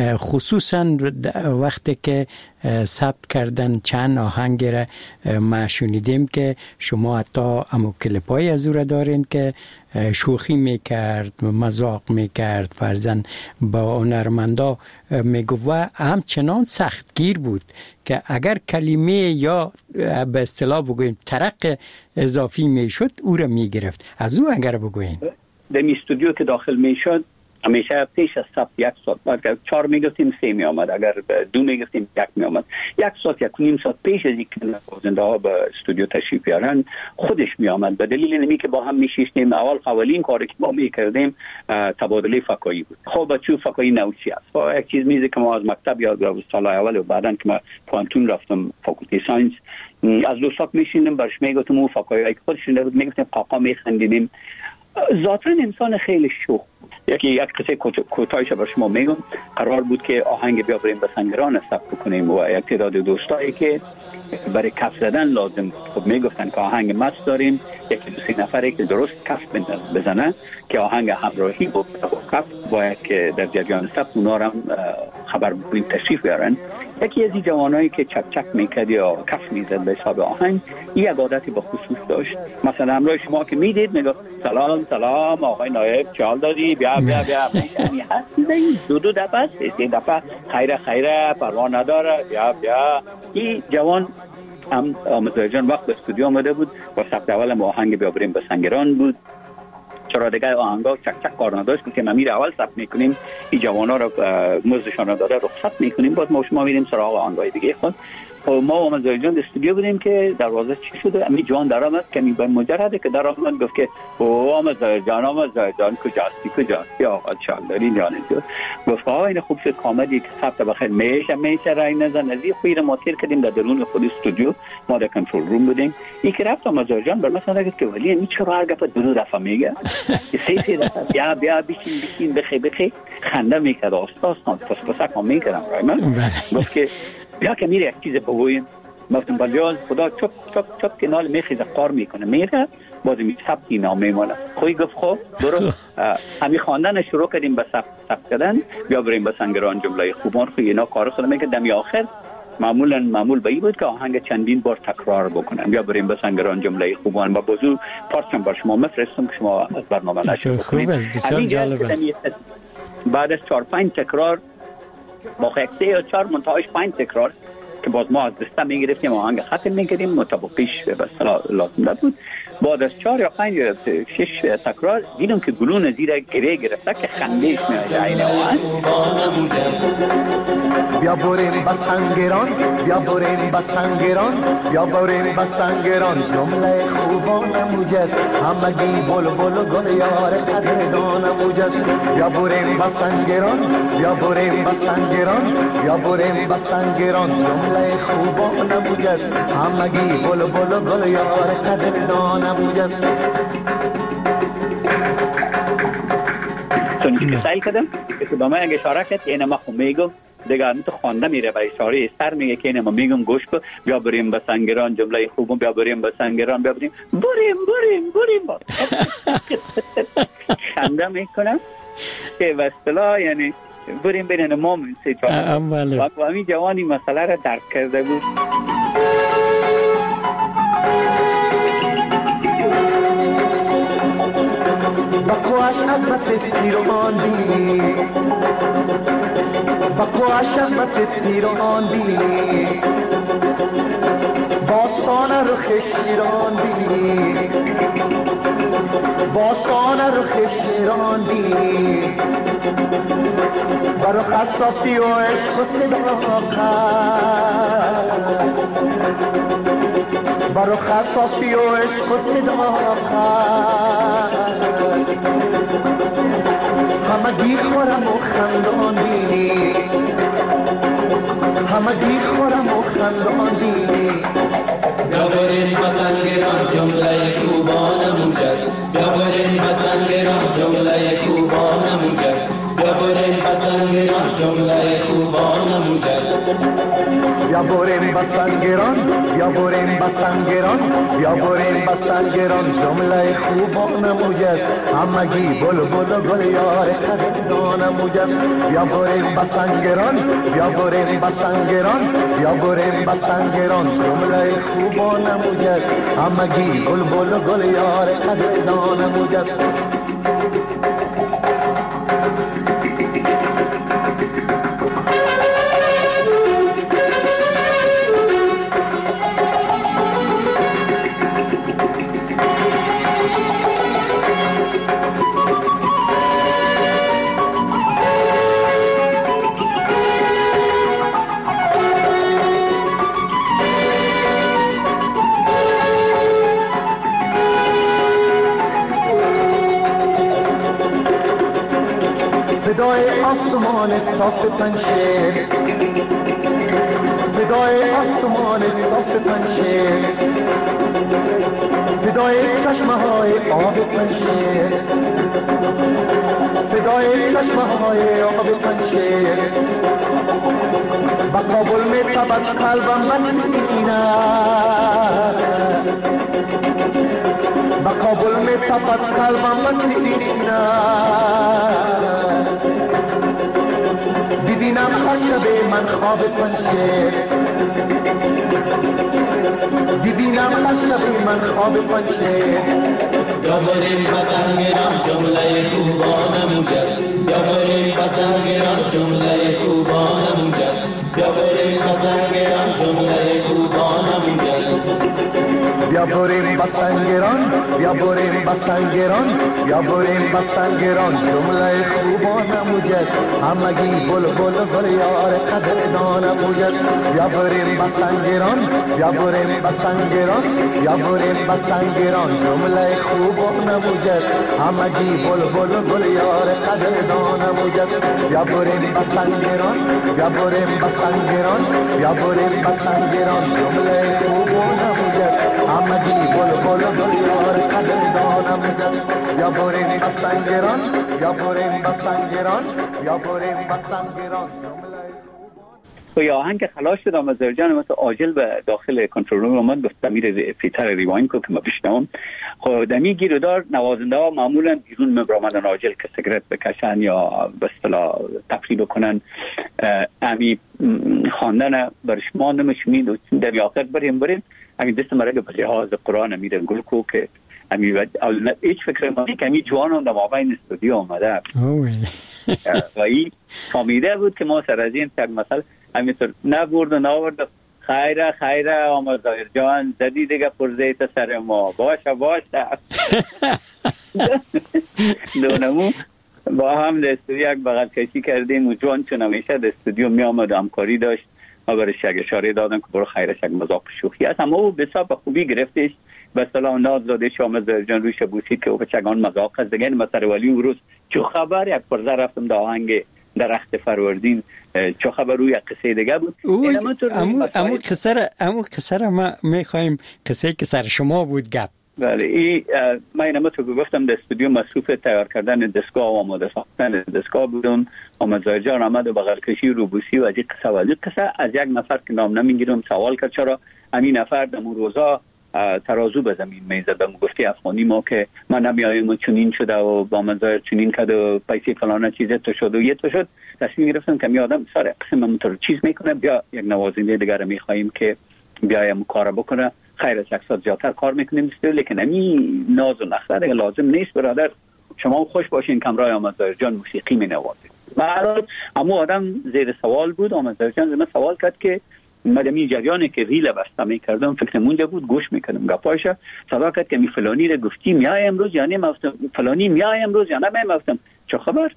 خصوصا وقتی که ثبت کردن چند آهنگ را ما شنیدیم که شما حتی امو کلیپای از او را دارین که شوخی میکرد، مذاق میکرد، فرزن با هنرمندا میگو و همچنان سختگیر بود که اگر کلمه یا به اصطلاح بگوییم ترق اضافی میشد او را میگرفت. از او اگر بگوییم در استودیو که داخل میشد همیشه پیش از ثبت 1 ساعت، اگر 4 میگفتیم 3 میآمد، اگر 2 میگفتیم 1 میآمد، 1 ساعت 1.5 ساعت پیش از اینکه نوازنده ها به استودیو تشریف بیارن خودش میآمد. به دلیل اینکه که با هم میشیشتیم، اولین کاری که ما میکردیم تبادله فکایی بود. خب بچو فکایی نوچی است و یک چیز میزه که ما از مکتب یاد گرفتیم سال اول و بعدن که ما پانتون رفتم فاکولته ساینس، از دوستات میشینیم برش میگفتم او فکایی که خودش نبود، میگفتیم قاقا میخندیدیم. ذاتاً انسان خیلی شوخ بود. یک قصه کوتاهش بر شما میگم. قرار بود که آهنگ بیا بریم به سنگران ثبت کنیم و یک تعداد دوستایی که برای کف زدن لازم، خب میگفتن که آهنگ مست داریم، 1-2-3 نفری که درست کف بزنن که آهنگ همراهی با کف باید که در جریان ثبت اونا هم خبر بگوین تشریف بیارن. یکی از این جوانایی که چک چک میکرد یا کف میزد به حساب آهنگ، این یک عادتی با خصوص داشت. مثلا همراه شما که میدید میگه سلام آقای نایب چال دادی بیا یعنی هست دو دفعه است، 3 دفعه خیره پروا نداره بیا. این جوان هم احمد ظاهر جان وقت به استودیو آمده بود و ثبت اول آهنگ بیا بریم به سنگران بود. چرا دیگه آهنگا چک چک کار نداشت که ما میره اول ثبت میکنیم، این جوانا رو مزدشان رو داره رخصت میکنیم، باز ما شما میریم سراغ آهنگای دیگه خود. ما آمد جان استودیو بودیم که دروازه چی شده، امی جان در آمد که به مجرده که در آمد گفت که آمد جان کجا یا آقا چالداری جان گفت این خوب شد کامدی که ثبت بخیر میشه رای نزن. از این خویر ما تیر کردیم در درون خود استودیو، ما در کنترل روم بودیم. این که رفت آمد جان بر مثلا گفت که ولی این چرا هر گفت دو دفعه میگه سه دفعه بیا بشین بخی خنده میکرد استاد پس میکردم رای من گفت که بیا که میره یک چیز بگویم. گفتم بلیاز خدا چپ کنال میخیزه قار میکنه میره باز می ثبتی نامه مونه. خوی گفت خب برو همین خواندن شروع کردیم به ثبت کردن. بیا بریم به سنگران جمله خوبان. خوی اینا کار خودم میگه دمی آخر معمول به این بود که آهنگ چندین بار تکرار بکنم. بیا بریم به سنگران جمله خوبان با بزرگ پارچم بر شما مفرستم که شما از برنامه نشد. خوب است، بسیار جالب است. بعد از 4-5 تکرار با 3 یا 4 منتهاش 5 تکرار که باز ما از دسته میگرفتیم آهنگ ختم میکردیم مطابقش به لازم بود. بعد از 4 یا 5 یا 6 تکرار دیدم که گلون زیر گره گرفته که خندهش میاد عین آهنگ. بیا بریم با سنگران، بیا بریم با سنگران، بیا بریم با سنگران، جمله خوبان موجز همگی بلبل و گل یار قدردان موجز. بیا بریم با سنگران، بیا بریم با سنگران، بیا بریم با سنگران، جمله خوبان موجز همگی بلبل و گل یار قدردان موجز. چون که سعی کردم که به من اگه اشاره کرد که اینه ما خو میگم دیگه تو خوانده میره برای اشاره سر میگه که اینه ما میگم گوش کن. بیا بریم به سنگران جمله خوبم، بیا بریم به سنگران، بیا بریم با خنده میکنم که به اصطلاح یعنی بریم بین ما سه چهار و همین جوانی مسئله را درک کرده بود. بکواش عظمت پیروان بینی، بکواش عظمت پیروان بینی، باستان رخ شیران بینی، باستان رخ شیران بینی، برو خصافی و عشق و صداقت، برو خصافی و عشق و صداقت، همگی خورم و خندان بینی، همگی خورم و خندان بینی. بیا بریم با سنگران جمله خوبانمون جست، بیا بریم با سنگران جمله خوبانمون جست، بیا بریم با سنگران جمله خوبانمون جست. بیا بریم با سنگران، بیا بریم با سنگران، بیا بریم با سنگران، جمله خوبان موجز همگی بلبل و گل یار قدردان موجز. بیا بریم با سنگران، بیا بریم با سنگران، بیا بریم با سنگران، جمله خوبان موجز همگی بلبل و گل یار قدردان موجز. فدای آسمان صاف پنشیر، فدای آسمان صاف پنشیر، فدای چشمه های آب پنشیر، فدای چشمه های آب پنشیر. با کابل می تبد قلبم مسکینه، با کابل می تبد قلبم مسکینه. ببینم هر شب من خواب پنشیر، ببینم هر شب من خواب پنشیر. بیا بریم با سنگران جمله خوبانمون جست، بیا بریم با سنگران جمله خوبانمون جست، بیا بریم با سنگران جمله خوبانمون جست. بیا بیا بریم بسنگران بیا بریم بسنگران بیا بریم بسنگران جمله خوبان موجز همگی بلبل گل یار قدردان موجز بیا بریم بسنگران بیا بریم بسنگران بیا بریم بسنگران جمله خوبان موجز همگی بلبل گل یار قدردان موجز بیا بریم بسنگران بیا بریم بسنگران بیا بریم بسنگران جمله خوبان موجز همگی بلبل گل یار قدردان موجز بیا بریم بسنگران بیا بریم بسنگران بیا بریم بسنگران و آهنگ خلاص شد آمزار جان مثل عاجل به داخل کنترل روم اومد گفت دمیر فیتر ریواین کو که ما بشنوم خب دمی گیرودار نوازنده ها معمولا بیرون مبرامدن عاجل که سیگرت بکشن یا به اصطلاح تفریح بکنن امی خواندن برش ما نمیشمید و در آخر بریم امی دست مرگ به جهاز قرآن میره گل کو که امی هیچ فکر مانی که امی جوانان در مابین استودیو آمده و این فامیده بود که ما سر از این تک مثلا همینطور نبرد و ناورد خیره آمزایر جان زدی دیگه پرزیت سر ما باشه دونمو با هم در استودیو یک بغل کشی کردیم و جوان چون همیشه در استودیو می آمد همکاری داشت ما برش یک اشاره دادم که برو خیرش یک مذاق شوخی است اما او بسیار به خوبی گرفتش به صلاح ناز دادش آمزایر جان روش بوسید که او چگان مذاق است دیگه مثلا ولی اون روز چو خبر یک پرزه رفتم در آهنگ درخت فروردین چه خبر روی قصه دیگه بود امو قصه را ما میخوایم قصه که سر شما بود گپ بله من اینما تو گفتم در استودیو مصروف تیار کردن دستگاه و آماده ساختن دستگاه بودم آمزایر جان آمد و بغل کشی روبوسی و از یک قصه از یک نفر که نام نمیگیرم سوال کرد چرا همین نفر در اون روزا ترازو به زمین میزد و گفتی افغانی ما که من نمیایم و چنین شده و با منظر چنین کرد و پیسی فلانه چیزه تو شد و یه تو شد تصمیم گرفتم که می آدم سر قسم همونطور چیز میکنه بیا یک نوازنده دیگر میخواییم که بیایم کار بکنه خیر از اکسات زیادتر کار میکنیم لیکن همی ناز و نخله دیگه لازم نیست برادر شما خوش باشین کمرای آمزایر جان موسیقی می نوازید برحال اما آدم زیر سوال بود آمزایر جان زمان سوال کرد که مدمی جریانی که ریل بسته میکردم فکر مونده بود گوش میکردم گپایش صدا کرد که می فلانی رو گفتی میای امروز یا نمیافتم فلانی میای امروز یا نمیافتم چه خبر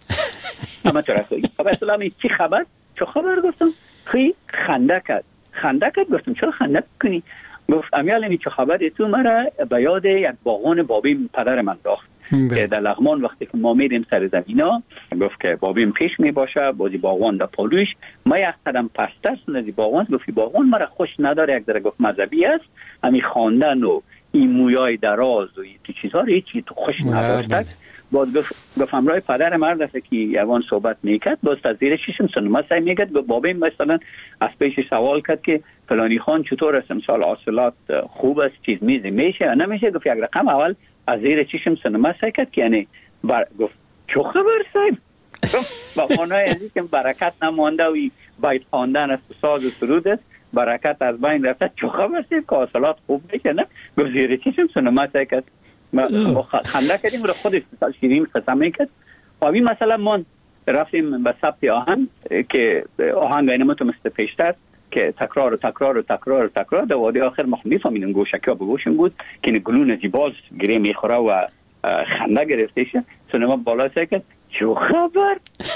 اما تو رفتی خبر سلامی چی خبر چه خبر گفتم خی خنده کرد گفتم چرا خنده کنی گفت امیال چه خبر تو مرا به یاد یک باغان بابیم پدر من داخت که در لغمان وقتی که ما میریم سر زمینا گفت که بابیم پیش می باشه بازی باغوان در پالوش ما یک قدم پستر سنزی باغوان گفتی باغوان مرا خوش نداره یک ذره گفت مذهبی است همی خواندن و این مویای دراز و این چیزها رو هیچی تو خوش نداشتد باز گفت همراه پدر مرد که یوان صحبت میکرد باز تا زیر شیشم سنما سعی میکرد بابیم مثلا از پیش سوال کرد که فلانی خان چطور است امسال حاصلات خوب است چیز میشه یا نمیشه گفت یک رقم اول از زیر چشم سنما سعی کرد که یعنی گفت چه خبر صاحب با معنای ازی که برکت نمانده و باید خواندن است ساز و سرود است برکت از بین رفته چه خبر صاحب که حاصلات خوب میشه نه گفت زیر چشم سنما سعی کرد ما خنده کردیم و خودش شیرین قسم میکرد و این مثلا ما رفتیم به ثبت آهنگ که آهنگ اینما تو مثل پیشتر که تکرار در وادی آخر ما میفهمیدیم گوشکیا به گوشم بود که گلون زیباز گره میخوره و خنده گرفته شه سنما بالا سعی کرد چه خبر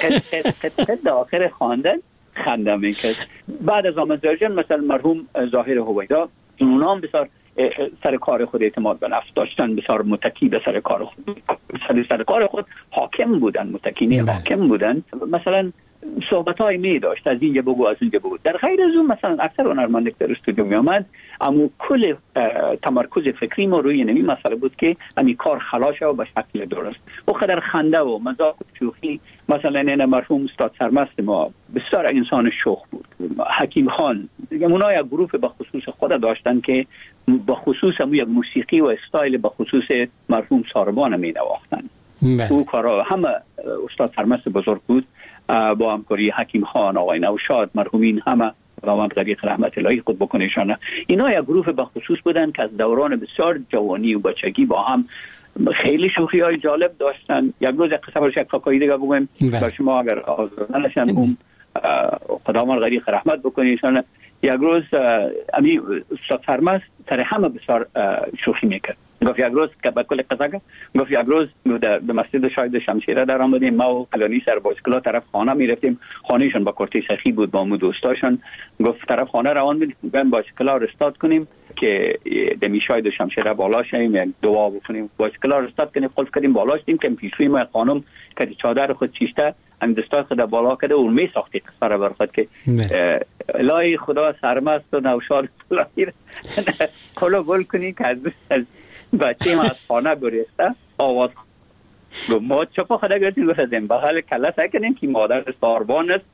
قد آخر خواندن خنده میکرد بعد از آمزایر جان مثلا مرحوم ظاهر هویدا اونام بسیار سر کار خود اعتماد به نفس داشتن بسیار متکی به سر کار خود سر کار خود حاکم بودن متکی نه حاکم بودن مثلا صحبت های می داشت از اینجا بگو از اونجا بگو در غیر از اون مثلا اکثر هنرمنده که در استودیو می آمد اما کل تمرکز فکری ما روی نمی مسئله بود که امی کار خلاص و به شکل درست و خدر خنده و مذاق و شوخی مثلا این مرحوم استاد سرمست ما بسیار انسان شوخ بود حکیم خان اونا یک گروه به خصوص خود داشتن که به خصوص هم یک موسیقی و استایل به خصوص مرحوم ساربان می نواختن او کارا همه استاد سرمست بزرگ بود با همکاری حکیم خان آقای نوشاد مرحومین همه و من غریق رحمت الهی خود بکنشانه اینا یک گروه به خصوص بودن که از دوران بسیار جوانی و بچگی با هم خیلی شوخی های جالب داشتن یک روز قصه برش یک فکایی دیگه بگویم با شما اگر آزادانشن خدا من غریق رحمت بکنشانه یک روز امی استاد سرمست سر همه بسیار شوخی میکرد. گفت یک روز که با کل قصه گفت یک روز در مسجد شاهد شمشیره در آمدیم، ما و کلانی سر بایسکل‌ها طرف خانه میرفتیم، خانهشون با کورتی سخی بود با مو دوستاشون. گفت طرف خانه روان بودیم بریم بایسکل‌ها رو استارت کنیم که دمی شاهد شمشیره بالا شیم، یک دعا بکنیم. بایسکل‌ها رو استارت کنیم، قلف کردیم بالا شدیم که پیشوی ما خانم که چادر خود چیشته هم دستای خود بالا کرده و می ساختی قصه رو برخواد که الهی خدا سرمست و نوشار کلو گل کنی که از بچه ما از خانه گریسته آواز گفت ما چپا خدا گرفتیم گفتیم بخال کلا سعی کنیم که مادر ساربان است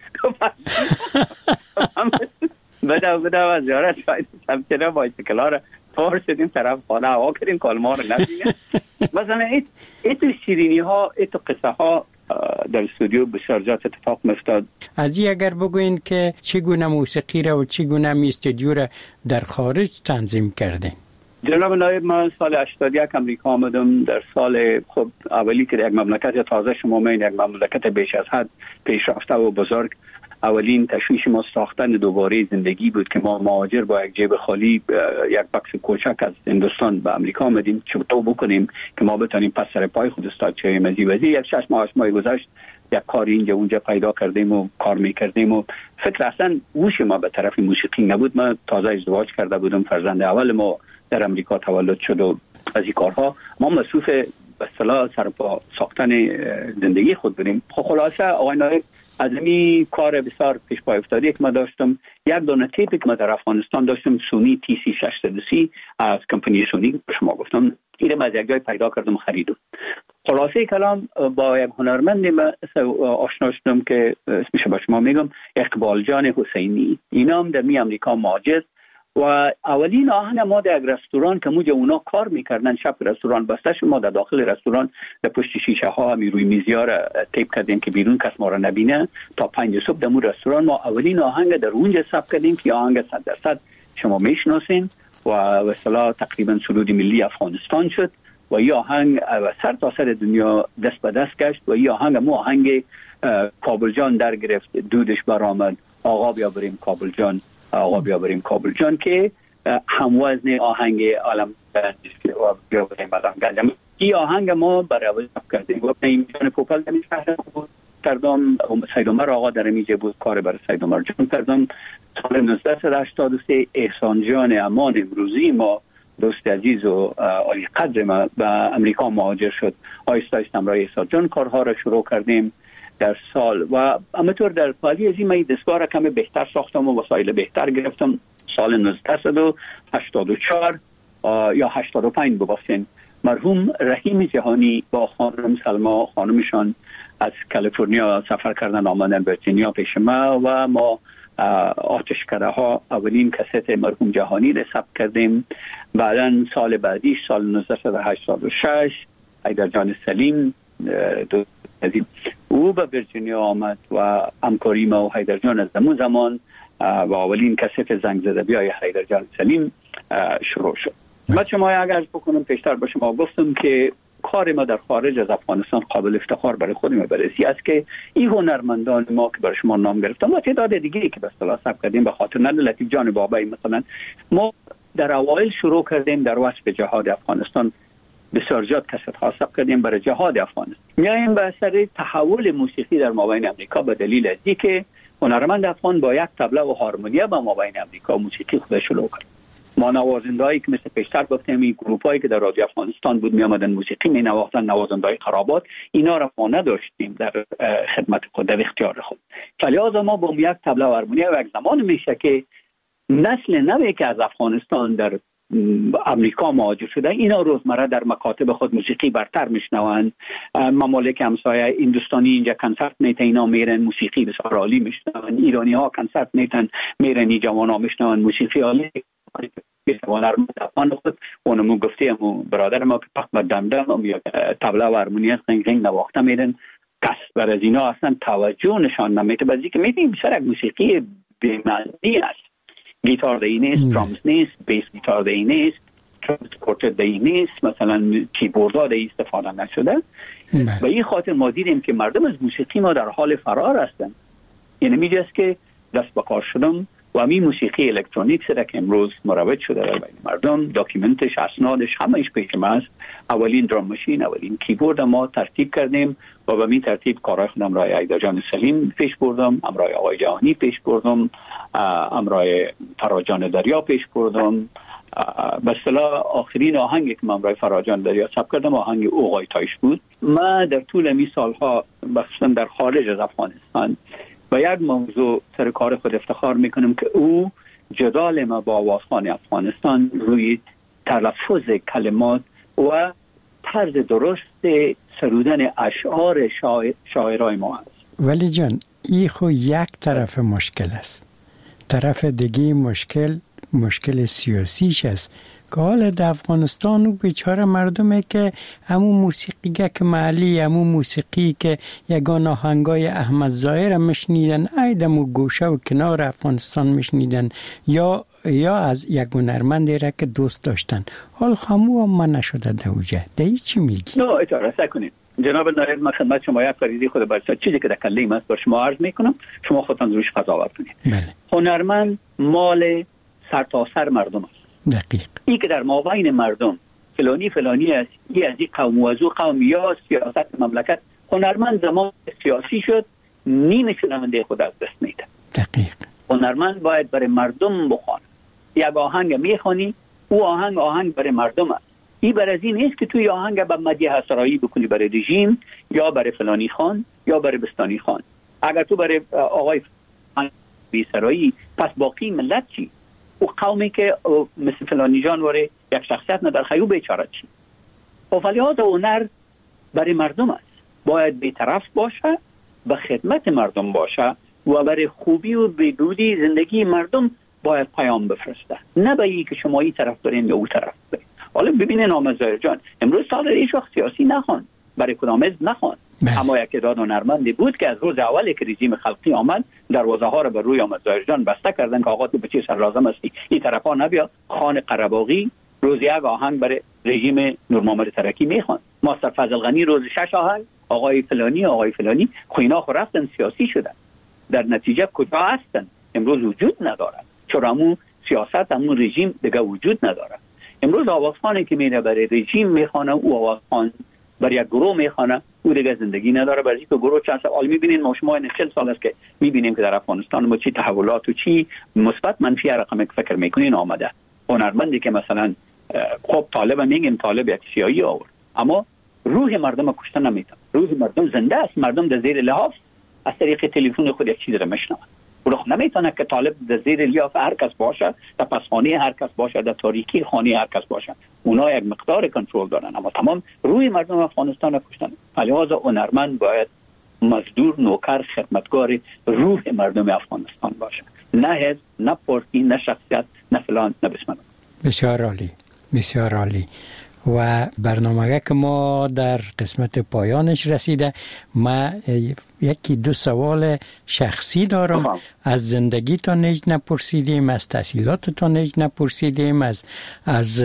بده و زیارت شاید شمشیره بایسکل‌ها رو پار شدیم طرف خانه هوا کردیم کالما رو نبینیم. مثلا این شیرینی ها این قصه ها در استودیو بسیار جات اتفاق میفتاد. از این اگر بگوین که چگونه موسیقی را و چگونه می استودیو را در خارج تنظیم کردین؟ جناب نایب، من سال 81 امریکا آمدم. در سال خب اولی که یک مملکت تازه شما می‌بینید، یک مملکت بیش از حد پیشرفته و بزرگ، اولین تشویش ما ساختن دوباره زندگی بود که ما مهاجر با یک جیب خالی یک بکس کوچک از هندوستان به امریکا آمدیم چطور بکنیم که ما بتونیم پس سر پای خود استاد شویم. از یک 6 ماه گذشت یک کاری اینجا اونجا پیدا کردیم و کار میکردیم و فکر اصلا گوش ما به طرف موسیقی نبود. من تازه ازدواج کرده بودم، فرزند اول ما در امریکا تولد شد و از این کارها ما مصروف به اصطلاح سرپا ساختن زندگی خود بودیم. خلاصه آقای نایب، از این کار بسیار پیش پای افتادی که ما داشتم، یک دونه تیپی که ما در افغانستان داشتم، سونی TC 630 از کمپانی سونی به شما گفتم، اینو از یک جای پیدا کردم خریدم. خلاصه کلام با یک هنرمند آشنا شدم که اسمش با شما میگم اقبال جان حسینی. اینا هم در امریکا مهاجر و اولین آهنگ ما در یک رستوران که موجه اونا کار میکردن، شب رستوران بسته شد، ما در داخل رستوران در پشت شیشه ها می روی میزیا را تیپ کردیم که بیرون کس ما را نبینه. تا 5 صبح در مون رستوران ما اولین آهنگ در اونجا ثبت کردیم که آهنگ 100% شما میشناسین و به اصطلاح تقریبا سرود ملی افغانستان شد و این آهنگ سر تا سر دنیا دست به دست گشت و این آهنگ مو آهنگ کابل جان در گرفت، دودش برآمد، آقا بیا بریم کابل جان، آقا بیا بریم کابل جان که هموزن آهنگ عالم و بیا بریم مدام گنجم. این آهنگ ما برای کردیم. گفتم این جان پوپل در شهر کردم، سید عمر آقا در میجه بود، کار برای سید عمر جان کردم. سال 1983 احسان جان امان امروزی ما دوست عزیز و عالی قدر ما به امریکا مهاجر شد. آیسته آیسته همراه احسان جان کارها را شروع کردیم در سال و همینطور در پالی از این من دستگاه را کمی بهتر ساختم و وسایل بهتر گرفتم. سال 1984 یا 85 ببخشید مرحوم رحیم جهانی با خانم سلما خانمشان از کالیفرنیا سفر کردن آمدن ورجینیا پیش ما و ما آتشکده ها اولین کست مرحوم جهانی را ثبت کردیم. بعدا سال بعدی سال 1986 حیدر جان سلیم او به ورجینیا آمد و همکاری ما و حیدر جان از همون زمان و اولین کست زنگ زده بیای حیدر جان سلیم شروع شد. من شما اگر بکنم پیشتر با شما گفتم که کار ما در خارج از افغانستان قابل افتخار برای خود ما برسی است که این هنرمندان ما که برای شما نام گرفتم و تعداد دیگری که به اصطلاح ثبت کردیم به خاطر نداره لطیف جان بابایی مثلا ما در اوایل شروع کردیم در وصف جهاد افغانستان بسیار زیاد کست ها ثبت کردیم برای جهاد افغانستان. میایم به اثر تحول موسیقی در مابین امریکا به دلیل از اینکه هنرمند افغان با یک طبله و هارمونیا به مابین امریکا موسیقی خودش شروع کرد. ما نوازندهایی که مثل پیشتر گفتیم این گروپایی که در رادیو افغانستان بود می آمدن موسیقی می نواختن، نوازندهای خرابات، اینا را ما نداشتیم در خدمت خود، در اختیار خود. فلذا ما با یک طبله و هارمونیا و یک زمان میشه که نسل نوی که از افغانستان در امریکا مهاجر شده اینا روزمره در مکاتب خود موسیقی برتر میشنوند. ممالک همسایه هندوستانی اینجا کنسرت میتن، اینا میرن موسیقی بسیار عالی میشنوند. ایرانی ها کنسرت میتن میرن جوان ها میشنوند موسیقی عالی. هنرمند افغان خود اونمو گفتیم برادر ما که پخت دمدم یا طبله و هارمونی قنگ نواخته میرن، کس بر از اینا اصلا توجه نشان نمیده. بعضی که میبینیم سر یک موسیقی بی‌معنی است، گیتار دی نیست، درامز نیست، بیس گیتار دی نیست، ترانسپورتر دی نیست، مثلا کیبوردها دی استفاده نشده. و این خاطر ما دیدیم که مردم از موسیقی ما در حال فرار هستند. یعنی میجاست که دست به کار شدم و همین موسیقی الکترونیک که امروز مروج شده در بین مردم، داکیومنتش، اسنادش، همه‌اش پیش ما است. اولین درام ماشین، اولین کیبورد ما ترتیب کردیم و به این ترتیب کارهای خودم را ایدا جان سلیم پیش بردم، امرای آقای جهانی پیش بردم، امرای فراجان دریا پیش بردم. به اصطلاح آخرین آهنگی که من امرای فراجان دریا ثبت کردم آهنگ اوقای تایش بود. ما در طول این سالها خصوصا در خارج از افغانستان و یک موضوع سر کار خود افتخار میکنم که او جدال ما با آوازخوان افغانستان روی تلفظ کلمات و طرز درست سرودن اشعار شاعرای ما است. ولی جان این خو یک طرف مشکل است، طرف دیگه مشکل سیاسیش است که حال در افغانستان و بیچاره مردمه که همون موسیقی که محلی، همون موسیقی که یگان آهنگای احمد ظاهر مشنیدن ایدم و گوشه و کنار افغانستان مشنیدن یا از یک هنرمندی را که دوست داشتن، حال خمو هم من نشده دوجه دهی چی میگی؟ نه اجازه سکنید جناب نایب، من خدمت شما یک فریضه خود برسد چیزی که در کلیم است بر شما عرض میکنم، شما خودتان روش قضاوت کنید. بله. هنرمند مال سرتاسر مردم است. دقیق. این که در مابین مردم فلانی است، این از این قوم و از او قوم یا سیاست مملکت، هنرمند زمان سیاسی شد نیمه شنونده خود از دست میده. دقیق. هنرمند باید برای مردم بخوانه. یک آهنگ میخوانی، او آهنگ برای مردم است. این برای این نیست که توی آهنگ به مدیح سرایی بکنی برای رژیم یا برای فلانی خان یا برای بستانی خان. اگر تو برای آقای سرایی، پس باقی ملت چی؟ او قومی که مثل فلانی جانوره یک شخصیت نداره خیو بیچاره چی؟ و فلیات هنر برای مردم است، باید بی‌طرف باشه، به خدمت مردم باشه و برای خوبی و بهبودی زندگی مردم باید پیام بفرسته، نه به این که شما این طرف برین یا اون طرف برین. حالا ببینین آمد ظاهر جان امروز سال هیچ وقت سیاسی نخوان، برای کدام حزب نخوان، اما یک تعداد هنرمندی بود که از روز اولی که رژیم خلقی آمد دروازه ها رو به روی آمد ظاهر جان بسته کردن که آقا تو به چه سر لازم هستی این طرفا نبیا. خان قره‌باغی روز یک آهنگ برای رژیم نور محمد ترکی میخوان، ماستر فضل غنی روز 6 آهنگ، آقای فلانی خوینا خو رفتن سیاسی شدن. در نتیجه کجا هستن؟ امروز وجود نداره، چون همون سیاست همون رژیم دیگه وجود نداره. امروز آوازخوانی که میره برای رژیم میخوانه، او آوازخوان برای یک گروه میخوانه، او دیگه زندگی نداره. برای اینکه گروه چند سال میبینین ما شما 40 سال است که میبینیم که در افغانستان ما چی تحولات و چی مثبت منفی رقم فکر میکنین آمده. هنرمندی که مثلا خب طالب میگیم طالب یک سیایی آورد، اما روح مردم کشته نمیتونه. روح مردم زنده است، مردم در زیر لحاف از طریق تلفن خود یک چیز را میشنون. او نمیتونه که طالب در زیر لحاف هر کس باشه، در پسخانه هر کس باشه، در تاریکی خانه هر کس باشه. اونا یک مقدار کنترل دارن، اما تمام روی مردم افغانستان کشتن. لذا هنرمند باید مزدور، نوکر، خدمتگار روح مردم افغانستان باشه، نه حزب، نه پارتی، نه شخصیت، نه فلان، نه بسم الله. بسیار عالی، بسیار عالی. و برنامه که ما در قسمت پایانش رسیده، ما یکی دو سوال شخصی دارم. از زندگی تا نیج نپرسیدیم، از تحصیلات تا نیج نپرسیدیم، از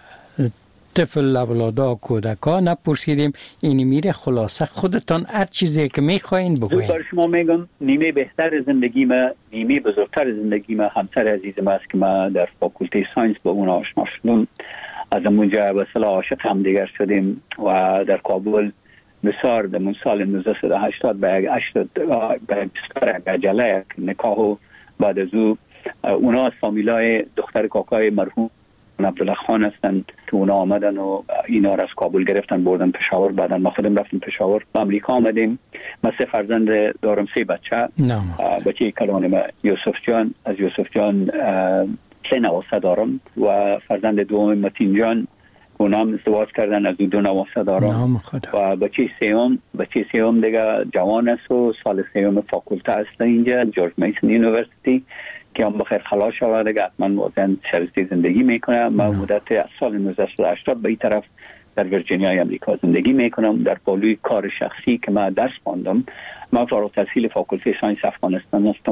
طفل اولادا کودکا نپرسیدیم. اینی میره خلاصه خودتان هر چیزی که میخواین بگوین. بر شما میگم نیمه بهتر زندگی ما، نیمه بزرگتر زندگی ما همسر عزیزم است که ما در فاکولته ساینس با اون آشنا شدم. از اونجا به اصطلاح عاشق هم دیگر شدیم و در کابل بسیار در سال 1980 به عجله نکاح و بعد از او اونا از فامیلای دختر کاکای مرحوم عبدالله خان هستند که اونا آمدن و اینا را از کابل گرفتن بردن پشاور. بعدا ما خودم رفتیم پشاور، به امریکا آمدیم. من 3 فرزند دارم، 3 بچه. بچه کلان یوسف جان، از یوسف جان 3 نواسه دارم و فرزند دوم متین جان اونام ازدواج کردن، از 2 نواسه دارم. و بچه سیوم دیگه جوان است و سال 3 فاکولته است اینجا جورج میسن یونیورسیتی که هم بخیر خلاص شود دیگه حتما وزن شرستی زندگی میکنه. من مدت از سال 1980 به این طرف در ویرجینیای امریکا زندگی میکنم. در پالوی کار شخصی که من درس خواندم، من فارغ التحصیل فاکولته ساینس افغانستان هستم.